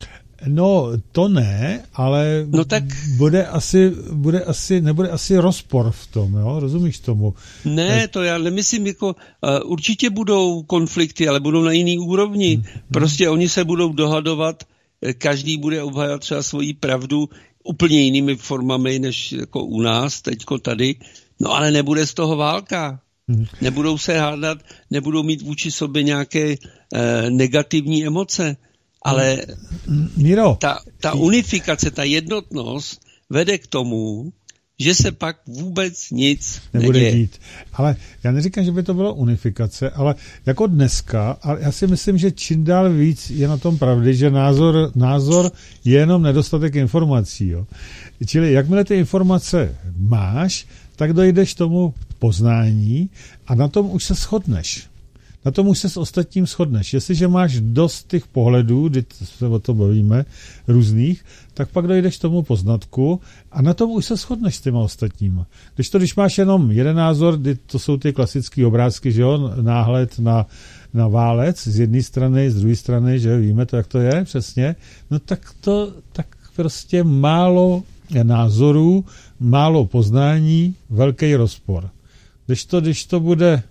No, to ne, ale no tak... bude asi, bude asi, nebude asi rozpor v tom, jo? Rozumíš tomu? Ne, to já nemyslím, jako uh, určitě budou konflikty, ale budou na jiný úrovni. Hmm. Prostě oni se budou dohadovat, každý bude obhajovat třeba svoji pravdu úplně jinými formami, než jako u nás, teďko tady, no ale nebude z toho válka. Hmm. Nebudou se hádat, nebudou mít vůči sobě nějaké eh, negativní emoce, ale Míro. Ta, ta unifikace, ta jednotnost vede k tomu, že se pak vůbec nic nebude neděje. dít. Ale já neříkám, že by to byla unifikace, ale jako dneska, ale já si myslím, že čím dál víc je na tom pravdy, že názor, názor je jenom nedostatek informací. Jo. Čili jakmile ty informace máš, tak dojdeš tomu poznání a na tom už se shodneš. Na tom už se s ostatním shodneš. Jestliže máš dost těch pohledů, kdy se o tom bavíme, různých, tak pak dojdeš tomu poznatku a na tom už se shodneš s těma ostatníma. Když to, když máš jenom jeden názor, kdy to jsou ty klasické obrázky, že jo, náhled na, na válec z jedné strany, z druhé strany, že víme to, jak to je přesně, no tak to, tak prostě málo názorů, málo poznání, velký rozpor. Když to, když to bude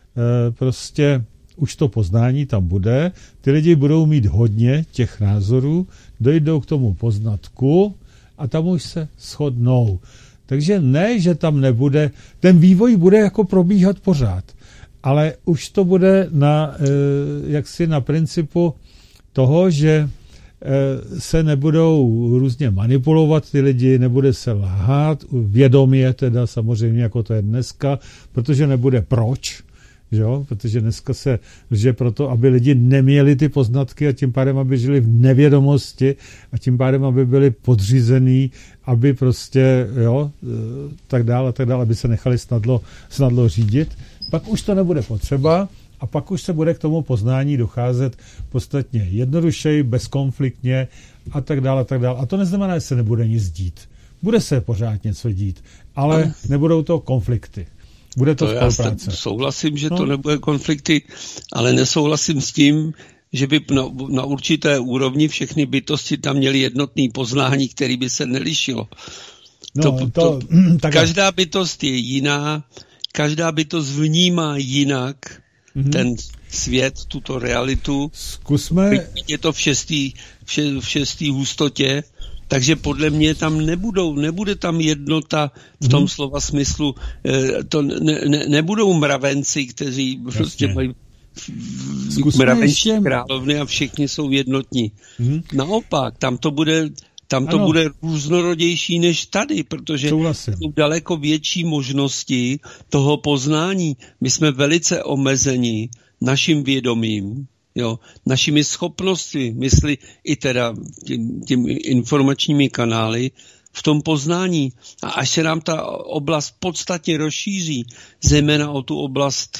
prostě už to poznání tam bude, ty lidi budou mít hodně těch názorů, dojdou k tomu poznatku a tam už se shodnou. Takže ne, že tam nebude, ten vývoj bude jako probíhat pořád, ale už to bude na, jaksi na principu toho, že se nebudou různě manipulovat ty lidi, nebude se lhát, vědomě teda samozřejmě, jako to je dneska, protože nebude proč, že jo? Protože dneska se lže proto, aby lidi neměli ty poznatky a tím pádem, aby žili v nevědomosti a tím pádem, aby byli podřízený, aby prostě, jo, tak dále, tak dále, aby se nechali snadlo, snadlo řídit. Pak už to nebude potřeba a pak už se bude k tomu poznání docházet podstatně jednodušeji, bezkonfliktně a tak dále, tak dále. A to neznamená, že se nebude nic dít. Bude se pořád něco dít, ale nebudou to konflikty. Bude to, to spolupráce. Já souhlasím, že no. to nebude konflikty, ale nesouhlasím s tím, že by na, na určité úrovni všechny bytosti tam měly jednotný poznání, který by se nelišilo. No, to, to, to, každá bytost je jiná, každá bytost vnímá jinak mm-hmm. ten svět, tuto realitu. Zkusme... Je to v šestý, v, še, v šestý hustotě, takže podle mě tam nebudou, nebude tam jednota v tom hmm. slova smyslu. To ne, ne, nebudou mravenci, kteří Jasně. prostě mají mravenčí ještě... královny a všichni jsou jednotní. Hmm. Naopak, tam to bude, tam to bude různorodější než tady, protože Souhlasím. jsou daleko větší možnosti toho poznání. My jsme velice omezeni naším vědomím, jo, našimi schopnostmi, mysli i teda tím, tím informačními kanály v tom poznání. A až se nám ta oblast podstatně rozšíří, zejména o tu oblast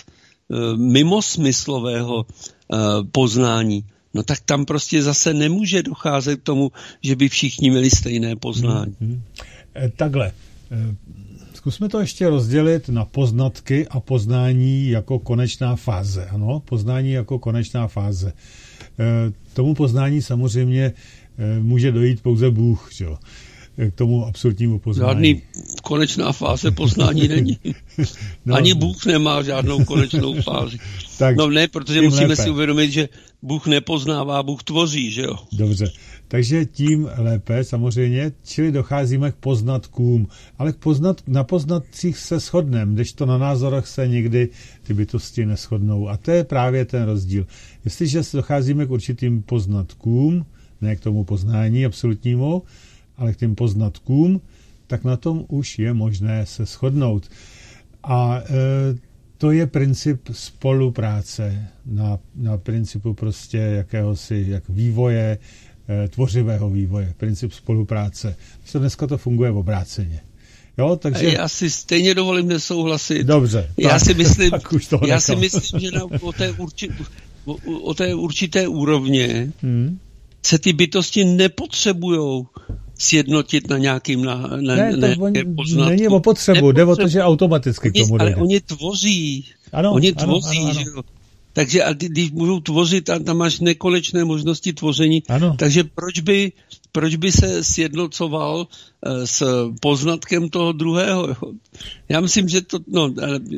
mimosmyslového poznání, no tak tam prostě zase nemůže docházet k tomu, že by všichni měli stejné poznání. Hmm. E, takhle. E, zkusme to ještě rozdělit na poznatky a poznání jako konečná fáze. Ano, poznání jako konečná fáze. E, tomu poznání samozřejmě e, může dojít pouze Bůh, že jo? K tomu absolutnímu poznání. Žádný konečná fáze poznání není. No, ani Bůh nemá žádnou konečnou fázi. Tak, no ne, protože musíme lépe. si uvědomit, že Bůh nepoznává, Bůh tvoří, že jo? Dobře, takže tím lépe samozřejmě, čili docházíme k poznatkům, ale k poznat, na poznatcích se shodneme, kdežto na názorech se někdy ty bytosti neshodnou. A to je právě ten rozdíl. Jestliže docházíme k určitým poznatkům, ne k tomu poznání absolutnímu, ale k těm poznatkům, tak na tom už je možné se shodnout. A e, to je princip spolupráce, na, na principu prostě jakéhosi jak vývoje, e, tvořivého vývoje, princip spolupráce. To dneska to funguje obráceně. Jo, takže... Já si stejně dovolím nesouhlasit. Dobře. Já tak, si myslím, já já si myslím, že na, o, té urči, o, o té určité úrovně hmm. se ty bytosti nepotřebujou sjednotit na nějakým na, na, ne, ne, to on, není o potřebu, jde o to, že automaticky oni, k tomu dojde. Ale oni tvoří. Ano, oni ano, tvoří, ano, ano. že jo. Takže a když můžou tvořit, a tam máš nekonečné možnosti tvoření, ano. takže proč by, proč by se sjednocoval uh, s poznatkem toho druhého? Jo? Já myslím, že to, no,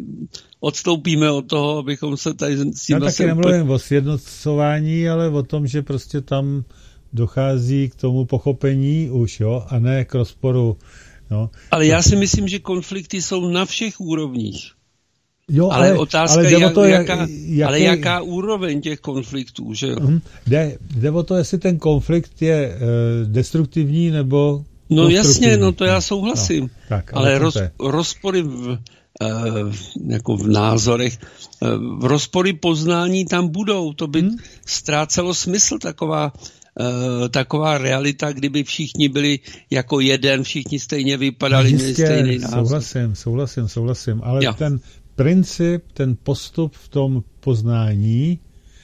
odstoupíme od toho, abychom se tady s tím... Já taky nemluvím úplně... o sjednocování, ale o tom, že prostě tam dochází k tomu pochopení už, jo, a ne k rozporu. No. Ale já si myslím, že konflikty jsou na všech úrovních. Jo, ale, ale otázka ale je, to, jaká, jaký... ale jaká úroveň těch konfliktů, že jo? Mm, jde, jde o to, jestli ten konflikt je e, destruktivní nebo no jasně, no to já souhlasím. No, tak, ale roz, rozpory v, e, jako v názorech, e, v rozpory poznání tam budou. To by mm. ztrácelo smysl taková Uh, taková realita, kdyby všichni byli jako jeden, všichni stejně vypadali, měli stejný názor. Souhlasím, souhlasím, souhlasím, ale jo. ten princip, ten postup v tom poznání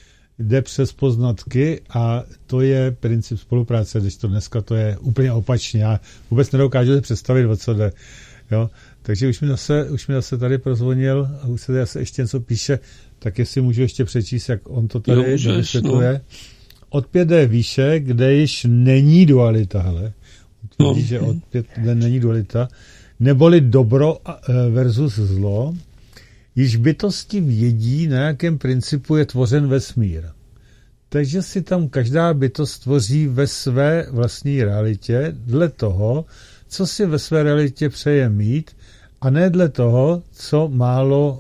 jde přes poznatky a to je princip spolupráce, když to dneska to je úplně opačně. Já vůbec nedokážu si představit, o co jde. Jo? Takže už mi, zase, už mi zase tady prozvonil a už se tady zase ještě něco píše, tak jestli můžu ještě přečíst, jak on to tady vysvětluje. No. Od pět jde výše, kde již není dualita, hele. No. Vidíš, že od pět jde není dualita, neboli dobro versus zlo, již bytosti vědí, na jakém principu je tvořen vesmír. Takže si tam každá bytost tvoří ve své vlastní realitě dle toho, co si ve své realitě přeje mít, a ne dle toho, co málo,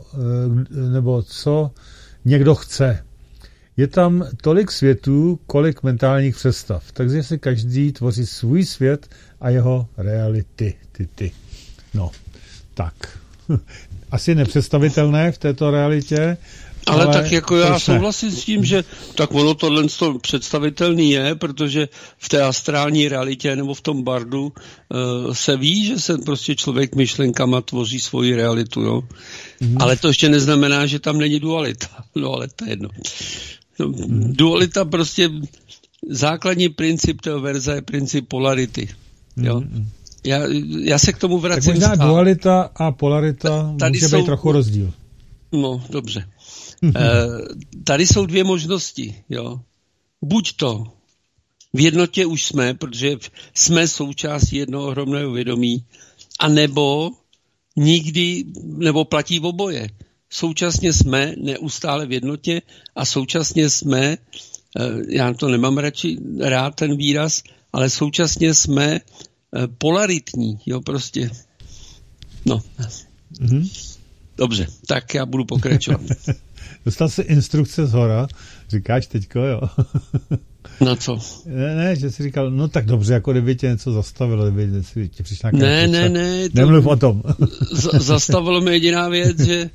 nebo co někdo chce. Je tam tolik světů, kolik mentálních představ. Takže si každý tvoří svůj svět a jeho reality. Ty, ty. No, tak. Asi nepředstavitelné v této realitě. Ale, ale tak jako já souhlasím s tím, že tak ono tohle představitelný je, protože v té astrální realitě nebo v tom bardu uh, se ví, že se prostě člověk myšlenkama tvoří svoji realitu, jo. Mm. Ale to ještě neznamená, že tam není dualita. No ale to je jedno. No, mm. Dualita prostě, základní princip té verze je princip polarity, jo. Mm. Já, já se k tomu vracím. Tak možná dualita a polarita tady může jsou... být trochu rozdíl. No, dobře. e, tady jsou dvě možnosti, jo. Buď to v jednotě už jsme, protože jsme součástí jednoho ohromného vědomí, a nebo nikdy, nebo platí v oboje. Současně jsme neustále v jednotě a současně jsme, e, já to nemám radši rád ten výraz, ale současně jsme e, polaritní, jo, prostě. No. Mm-hmm. Dobře, tak já budu pokračovat. Dostal jsi instrukce z hora, říkáš teďko, jo? No co? Ne, ne, že jsi říkal, no tak dobře, jako kdyby tě něco zastavilo, kdyby tě přišla nějaká Ne, ne, ne. To nemluv o tom. z- zastavilo mě jediná věc, že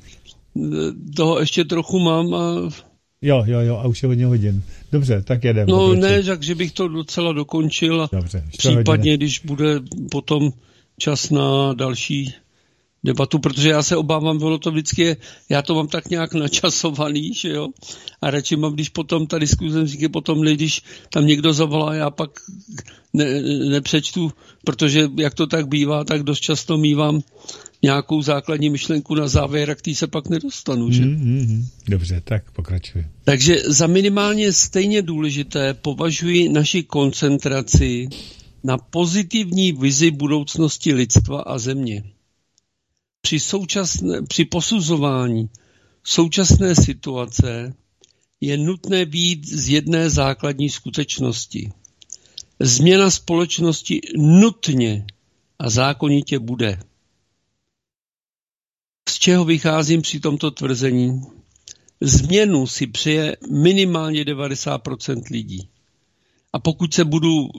toho ještě trochu mám a... Jo, jo, jo, a už je hodně hodin. Dobře, tak jedem. No dobře. ne, takže bych to docela dokončil a dobře, případně, hodiny. Když bude potom čas na další debatu, protože já se obávám, ono to vždycky je, já to mám tak nějak načasovaný, že jo, a radši mám, když potom ta diskuze vznikne potom, když tam někdo zavolá, já pak ne, nepřečtu, protože jak to tak bývá, tak dost často mívám nějakou základní myšlenku na závěr, a k tý se pak nedostanu, že? Mm, mm, mm. Dobře, tak pokračuj. Takže za minimálně stejně důležité považuji naši koncentraci na pozitivní vizi budoucnosti lidstva a země. Při, současné, při posuzování současné situace je nutné vyjít z jedné základní skutečnosti. Změna společnosti nutně a zákonitě bude. Z čeho vycházím při tomto tvrzení? Změnu si přeje minimálně devadesát procent lidí. A pokud se budu uh,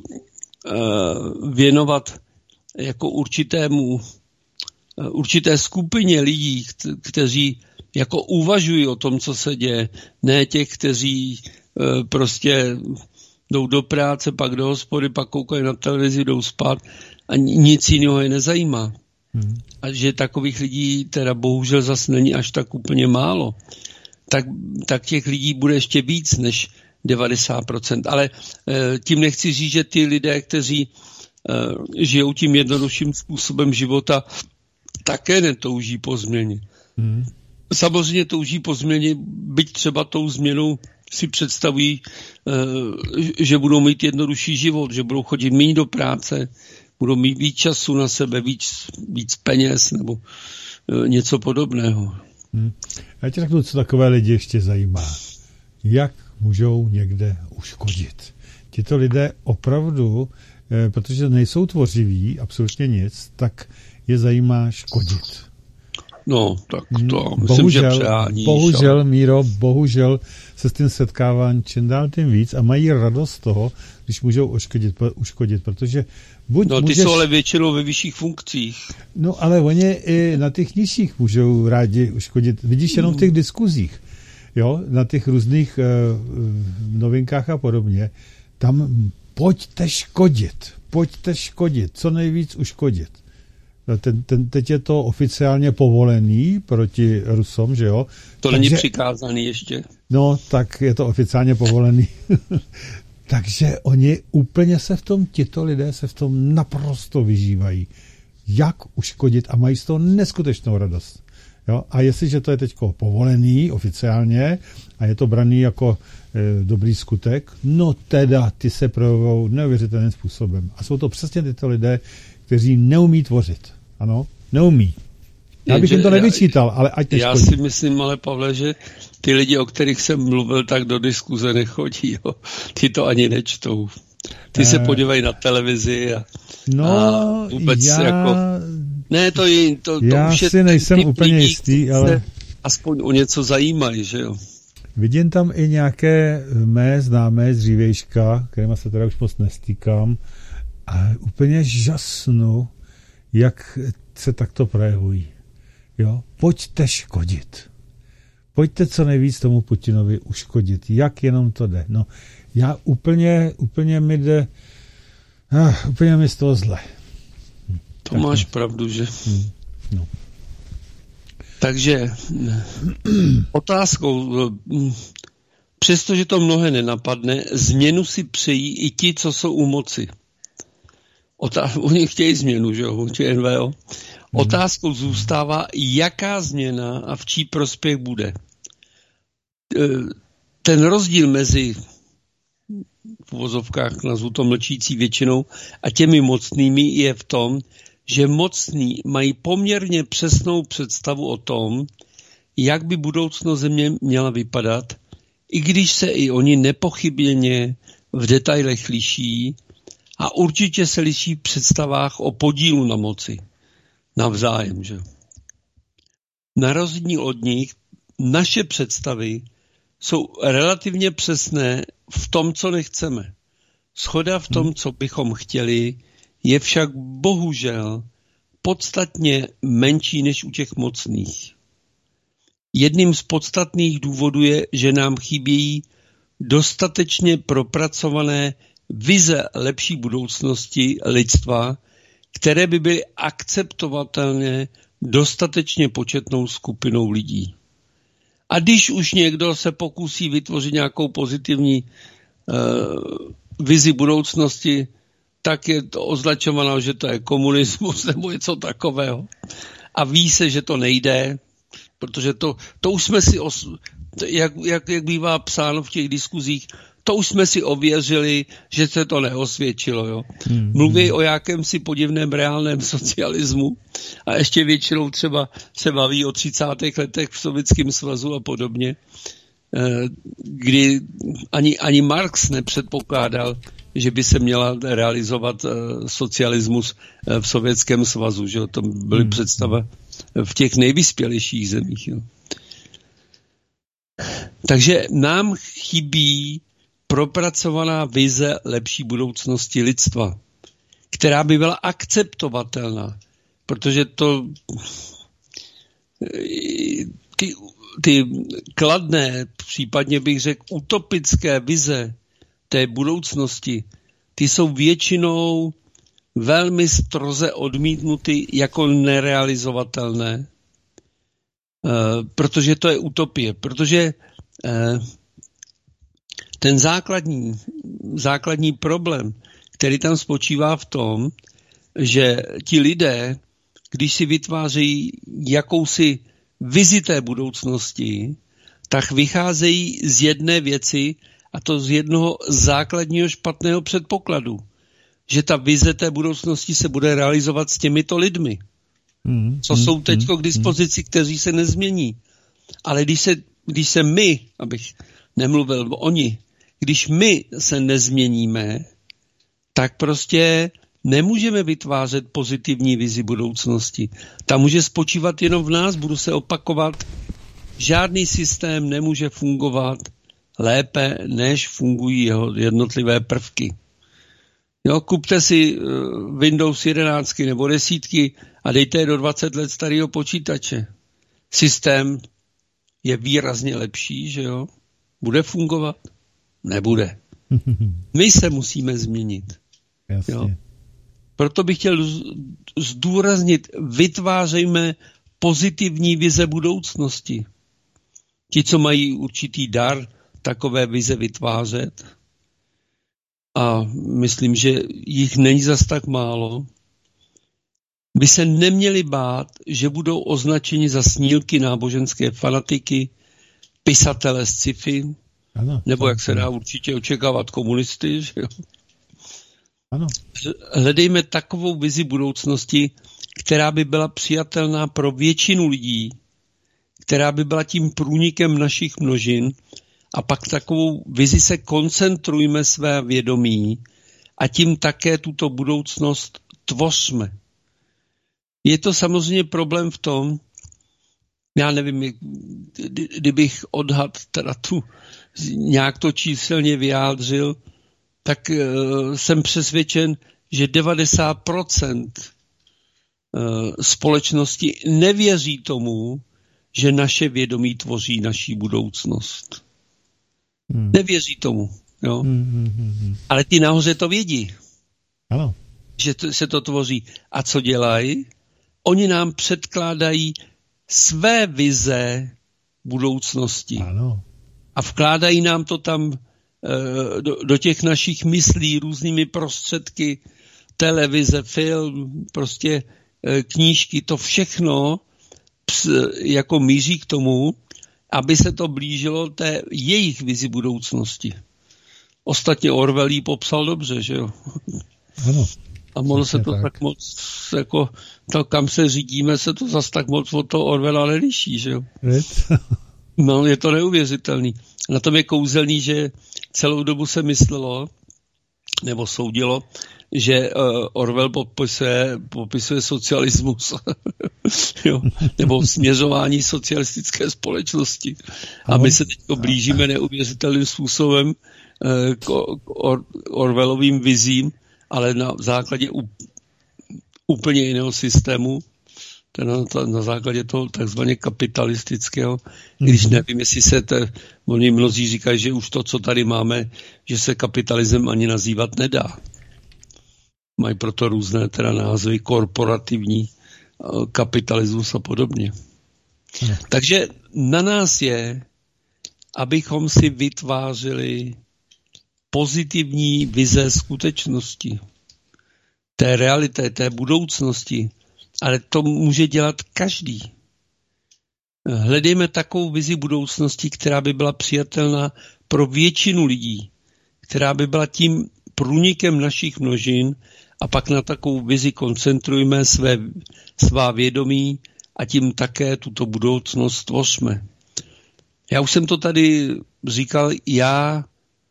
věnovat jako určitému, uh, určité skupině lidí, kteří jako uvažují o tom, co se děje, ne těch, kteří uh, prostě jdou do práce, pak do hospody, pak koukají na televizi, jdou spát a nic jiného je nezajímá. Hmm. A že takových lidí teda bohužel zase není až tak úplně málo, tak, tak těch lidí bude ještě víc než devadesát procent. Ale e, tím nechci říct, že ty lidé, kteří e, žijou tím jednodušším způsobem života, také netouží po změně. Hmm. Samozřejmě touží po změně, byť třeba tou změnou si představují, e, že budou mít jednodušší život, že budou chodit méně do práce, budou mít víc času na sebe, víc, víc peněz nebo e, něco podobného. Hmm. Já ti řeknu, co takové lidi ještě zajímá. Jak můžou někde uškodit? Tito lidé opravdu, e, protože nejsou tvořiví, absolutně nic, tak je zajímá škodit. No, tak to hmm. myslím, bohužel, že přeháníš. Bohužel, ale... Míro, bohužel se s tím setkávám čím dál tím víc a mají radost z toho, když můžou uškodit, uškodit protože buď no, ty můžeš... jsou ale většinou ve vyšších funkcích. No, ale oni i na těch nižších můžou rádi uškodit. Vidíš jenom v těch diskuzích, jo, na těch různých uh, novinkách a podobně. Tam pojďte škodit, pojďte škodit, co nejvíc uškodit. Ten, ten, teď je to oficiálně povolený proti Rusom, že jo? To Takže, není přikázaný ještě. No, tak je to oficiálně povolený. Takže oni úplně se v tom, tito lidé se v tom naprosto vyžívají. Jak uškodit a mají z toho neskutečnou radost. Jo? A jestliže to je teď povolený oficiálně a je to braný jako e, dobrý skutek, no teda ty se projevují neuvěřitelným způsobem. A jsou to přesně tyto lidé, kteří neumí tvořit. Ano, neumí. Já bych jim to nevyčítal, ale ať neškodí. Já si myslím, ale Pavle, že ty lidi, o kterých jsem mluvil, tak do diskuze nechodí. Jo. Ty to ani nečtou. Ty eh, se podívají na televizi a, no, a vůbec já, jako... Ne, to, je, to, to já už je... si nejsem úplně lidí, jistý, ale... aspoň o něco zajímají, že jo. Vidím tam i nějaké mé známé z dřívějška, kterýma se teda už moc nestýkám, a úplně žasnu, jak se takto projevují. Jo? Pojďte škodit. Pojďte co nejvíc tomu Putinovi uškodit. Jak jenom to jde. No, já úplně, úplně mi jde, ah, úplně mi z toho zle. Hm, to tak máš to. Pravdu, že? Hm, no. Takže otázkou, přestože to mnohé nenapadne, změnu si přejí i ti, co jsou u moci. Otá- oni chtějí změnu, že jo, N V O. Otázkou zůstává, jaká změna a v čí prospěch bude. Ten rozdíl mezi v uvozovkách nazvu to mlčící většinou a těmi mocnými je v tom, že mocní mají poměrně přesnou představu o tom, jak by budoucnost země měla vypadat, i když se i oni nepochybně v detailech liší a určitě se liší v představách o podílu na moci. Navzájem, že? Na rozdíl od nich naše představy jsou relativně přesné v tom, co nechceme. Shoda v tom, co bychom chtěli, je však bohužel podstatně menší než u těch mocných. Jedním z podstatných důvodů je, že nám chybějí dostatečně propracované vize lepší budoucnosti lidstva, které by byly akceptovatelné dostatečně početnou skupinou lidí. A když už někdo se pokusí vytvořit nějakou pozitivní uh, vizi budoucnosti, tak je to označováno, že to je komunismus nebo něco takového. A ví se, že to nejde, protože to, to už jsme si, os, jak, jak, jak bývá psáno v těch diskuzích, to už jsme si ověřili, že se to neosvědčilo. Jo. Hmm. Mluví o jakémsi podivném reálném socialismu a ještě většinou třeba se baví o třicátých letech v Sovětském svazu a podobně, kdy ani, ani Marx nepředpokládal, že by se měla realizovat socialismus v Sovětském svazu. Že? To byly hmm. představa v těch nejvyspělejších zemích. Jo. Takže nám chybí propracovaná vize lepší budoucnosti lidstva, která by byla akceptovatelná, protože to ty, ty kladné, případně bych řekl utopické vize té budoucnosti, ty jsou většinou velmi stroze odmítnuty jako nerealizovatelné, protože to je utopie, protože ten základní, základní problém, který tam spočívá v tom, že ti lidé, když si vytvářejí jakousi vizi té budoucnosti, tak vycházejí z jedné věci, a to z jednoho základního špatného předpokladu, že ta vize té budoucnosti se bude realizovat s těmito lidmi, mm, co mm, jsou teď mm, k dispozici, kteří se nezmění. Ale když se, když se my, abych nemluvil o oni, když my se nezměníme, tak prostě nemůžeme vytvářet pozitivní vizi budoucnosti. Ta může spočívat jenom v nás, budu se opakovat. Žádný systém nemůže fungovat lépe, než fungují jeho jednotlivé prvky. Jo, kupte si Windows jedenáct nebo desítky a dejte je do dvacet let starého počítače. Systém je výrazně lepší, že jo? Bude fungovat? Nebude. My se musíme změnit. Jasně. Jo? Proto bych chtěl zdůraznit, vytvářejme pozitivní vize budoucnosti. Ti, co mají určitý dar takové vize vytvářet, a myslím, že jich není zas tak málo, by se neměli bát, že budou označeni za snílky náboženské fanatiky, pisatele z sci-fi, ano, nebo jak se dá určitě očekávat komunisty. Že jo? Ano. Hledejme takovou vizi budoucnosti, která by byla přijatelná pro většinu lidí, která by byla tím průnikem našich množin, a pak takovou vizi se koncentrujme své vědomí a tím také tuto budoucnost tvořme. Je to samozřejmě problém v tom, já nevím, kdybych odhad teda tu nějak to číselně vyjádřil, tak uh, jsem přesvědčen, že devadesát procent uh, společnosti nevěří tomu, že naše vědomí tvoří naší budoucnost. Hmm. Nevěří tomu. Jo? Hmm, hmm, hmm. Ale ty nahoře to vědí. Ano. Že to, se to tvoří. A co dělají? Oni nám předkládají své vize budoucnosti. Ano. A vkládají nám to tam e, do, do těch našich myslí různými prostředky, televize, film, prostě e, knížky, to všechno ps, jako míří k tomu, aby se to blížilo té jejich vizi budoucnosti. Ostatně Orwell jí popsal dobře, že jo? Ano. A ono se to tak. tak moc, jako to, kam se řídíme, se to zas tak moc od toho Orwella neliší, že jo? No, je to neuvěřitelný. Na tom je kouzelný, že celou dobu se myslelo, nebo soudilo, že uh, Orwell popisuje, popisuje socialismus, jo? Nebo směřování socialistické společnosti. A my se teď blížíme neuvěřitelným způsobem uh, k, k Or, Orwellovým vizím, ale na základě u, úplně jiného systému, na, na základě toho takzvaně kapitalistického, mm-hmm. když nevím, jestli se to, oni mnozí říkají, že už to, co tady máme, že se kapitalismem ani nazývat nedá. Mají proto různé teda názvy korporativní kapitalismus a podobně. Hmm. Takže na nás je, abychom si vytvářeli pozitivní vize skutečnosti, té reality, té budoucnosti, ale to může dělat každý. Hledejme takovou vizi budoucnosti, která by byla přijatelná pro většinu lidí, která by byla tím průnikem našich množin a pak na takovou vizi koncentrujme své, svá vědomí a tím také tuto budoucnost tvořme. Já už jsem to tady říkal, já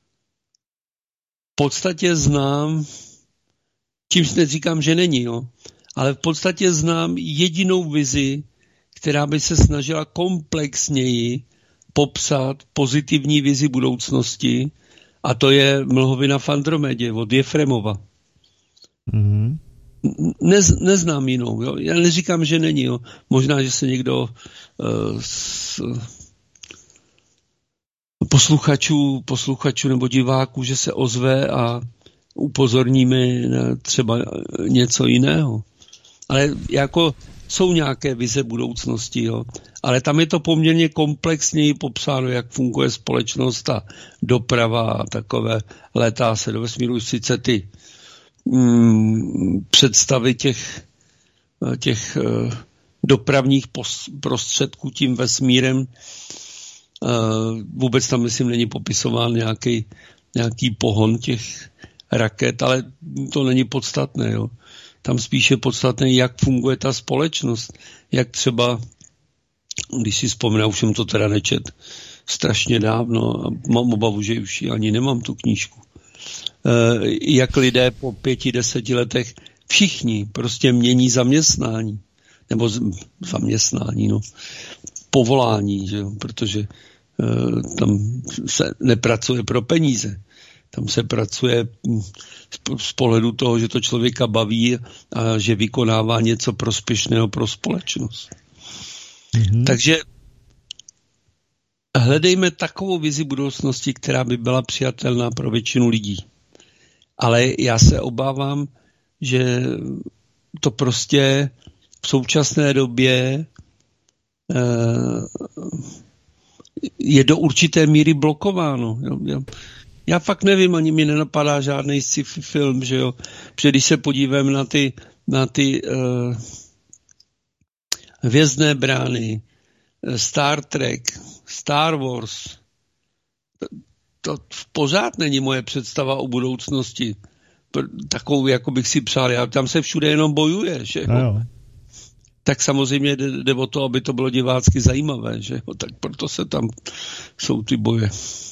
v podstatě znám, čímž neříkám, že není, jo, ale v podstatě znám jedinou vizi, která by se snažila komplexněji popsat pozitivní vizi budoucnosti, a to je Mlhovina v Andromedě od Jefremova. Mm-hmm. Nez, neznám jinou. Jo. Já neříkám, že není. Jo. Možná, že se někdo uh, z posluchačů, posluchačů nebo diváků, že se ozve a upozorní mi na třeba něco jiného. Ale jako jsou nějaké vize budoucnosti, jo. Ale tam je to poměrně komplexněji popsáno, jak funguje společnost a doprava a takové. Létá se do vesmíru sice ty mm, představy těch, těch uh, dopravních pos, prostředků tím vesmírem. Uh, vůbec tam, myslím, není popisován nějaký, nějaký pohon těch raket, ale to není podstatné, jo. Tam spíše podstatné, jak funguje ta společnost. Jak třeba, když si vzpomínám, už jsem to teda nečet strašně dávno a mám obavu, že už ani nemám tu knížku. Jak lidé po pěti, deseti letech všichni prostě mění zaměstnání. Nebo zaměstnání, no. Povolání, že jo? Protože tam se nepracuje pro peníze. Tam se pracuje z pohledu toho, že to člověka baví a že vykonává něco prospěšného pro společnost. Mm-hmm. Takže hledejme takovou vizi budoucnosti, která by byla přijatelná pro většinu lidí. Ale já se obávám, že to prostě v současné době je do určité míry blokováno. Jo? Já fakt nevím, ani mi nenapadá žádný sci-fi film, že jo. Protože když se podívám na ty, na ty uh, Hvězdné brány, Star Trek, Star Wars, to, to pořád není moje představa o budoucnosti. Takovou, jako bych si přál. Já, tam se všude jenom bojuje, že jo. No. Tak samozřejmě jde, jde o to, aby to bylo divácky zajímavé, že jo. Tak proto se tam jsou ty boje.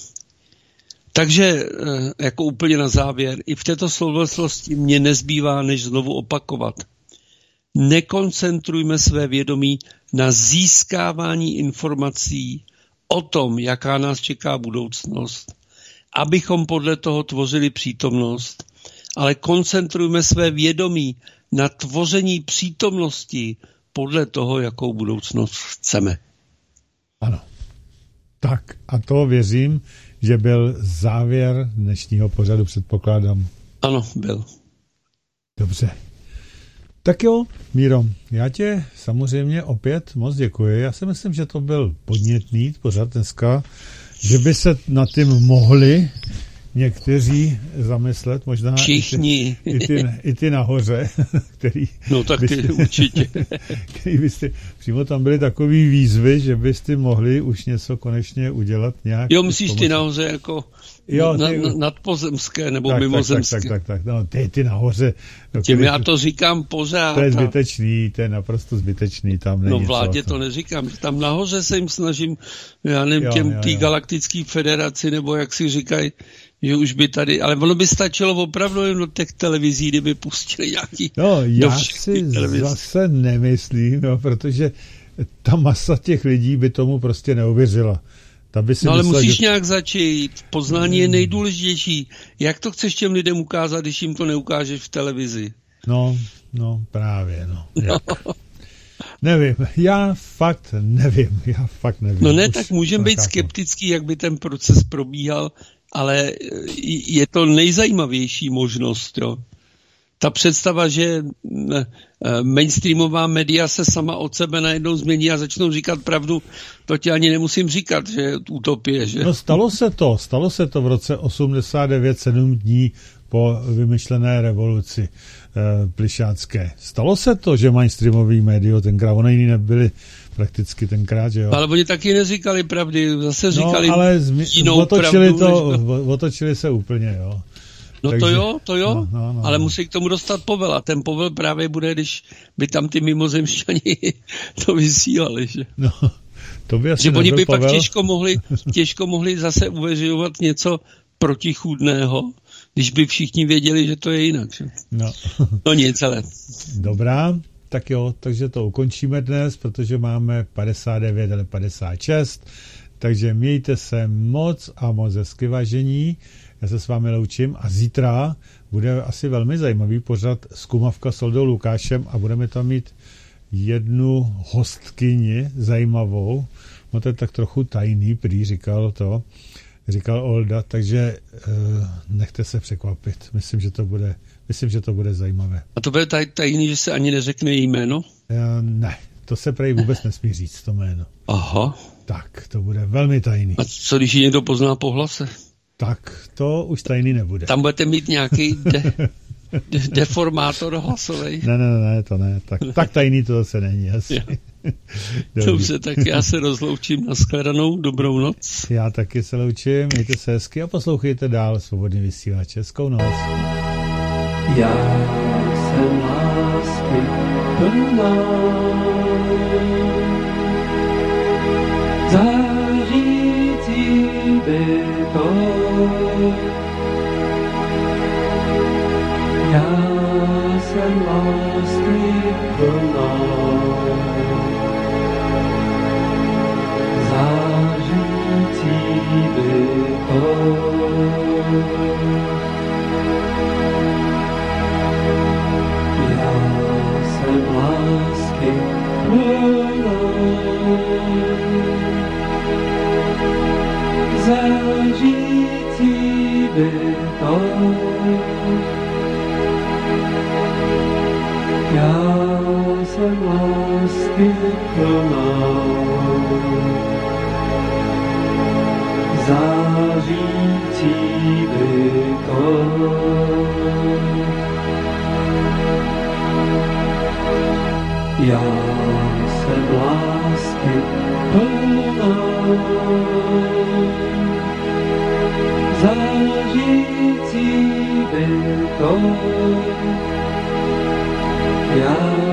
Takže jako úplně na závěr, i v této souvislosti mě nezbývá, než znovu opakovat. Nekoncentrujme své vědomí na získávání informací o tom, jaká nás čeká budoucnost, abychom podle toho tvořili přítomnost, ale koncentrujme své vědomí na tvoření přítomnosti podle toho, jakou budoucnost chceme. Ano. Tak a to věřím, že byl závěr dnešního pořadu, předpokládám. Ano, byl. Dobře. Tak jo, Míro, já tě samozřejmě opět moc děkuji. Já si myslím, že to byl podnětný pořad dneska, že by se nad tím mohli někteří zamyslet, možná všichni. I ty, i ty, i ty nahoře, který... No tak ty byste, určitě. Který byste, přímo tam byly takový výzvy, že byste mohli už něco konečně udělat nějak. Jo, myslíš ty nahoře jako jo, ty, na, nadpozemské nebo tak, mimozemské. Tak, tak, tak, tak, no, ty, ty nahoře. No, Těm já to říkám pořád. To je zbytečný, to je naprosto zbytečný, tam není. No vládě co, to neříkám, tam nahoře se jim snažím, já nevím, jo, těm té galaktické federaci, nebo jak si říkají, že už by tady, ale ono by stačilo opravdu jen do těch televizí, kdyby pustili nějaký... No, já si televizí. Zase nemyslím, no, protože ta masa těch lidí by tomu prostě neuvěřila. Ta by si no ale myslela, musíš že... nějak začít. Poznání hmm. je nejdůležitější. Jak to chceš těm lidem ukázat, když jim to neukážeš v televizi? No, no, právě, no. Jak? No. Nevím, já fakt nevím, já fakt nevím. No ne, Už tak můžeme být skeptický, jak by ten proces probíhal, ale je to nejzajímavější možnost. Jo. Ta představa, že mainstreamová média se sama od sebe najednou změní a začnou říkat pravdu, to ti ani nemusím říkat, že je utopie, že? No stalo se to, stalo se to v roce osmdesát devět, sedm dní po vymyšlené revoluci e, plišácké. Stalo se to, že mainstreamový média tenkrát, ono jiný nebyli prakticky tenkrát, že jo. Ale oni taky neříkali pravdy, zase říkali no, ale zmi- jinou otočili pravdu. To, než... otočili se úplně, jo. No Takže, to jo, to jo, no, no, no, ale no. musí k tomu dostat povel a ten povel právě bude, když by tam ty mimozemšťani to vysílali, že? No, to by asi že oni by povel. pak těžko mohli, těžko mohli zase uvěřovat něco protichůdného, když by všichni věděli, že to je jinak, že? No. No nic, ale... Dobrá, tak jo, takže to ukončíme dnes, protože máme padesát devět, ale padesát šest, takže mějte se moc a moc hezky, vážení. Já se s vámi loučím a zítra bude asi velmi zajímavý pořad Zkumavka s Oldou Lukášem a budeme tam mít jednu hostkyni zajímavou. No to je tak trochu tajný, prý říkal to, říkal Olda, takže uh, nechte se překvapit. Myslím, že to bude, myslím, že to bude zajímavé. A to bude taj, tajný, že se ani neřekne jméno? Uh, ne, to se prej vůbec nesmí říct, to jméno. Aha. Tak, to bude velmi tajný. A co když ji někdo pozná po hlase? Tak, to už tajný nebude. Tam budete mít nějaký de, de, deformátor hlasovej. Ne, ne, ne, to ne. Tak, tak tajný to zase není asi. Dobře, tak já se rozloučím, nashledanou, dobrou noc. Já taky se loučím, mějte se hezky a poslouchejte dál Svobodný vysílač. Hezkou noc. Já jsem lásky plná, zářící bytok. Já jsem lásky plná, zářící bytok. Já jsem lásky plná, zářící bytok. Já jsem lásky plná, zářící bytok. Já jsem lásky plná, zářící bytok. Já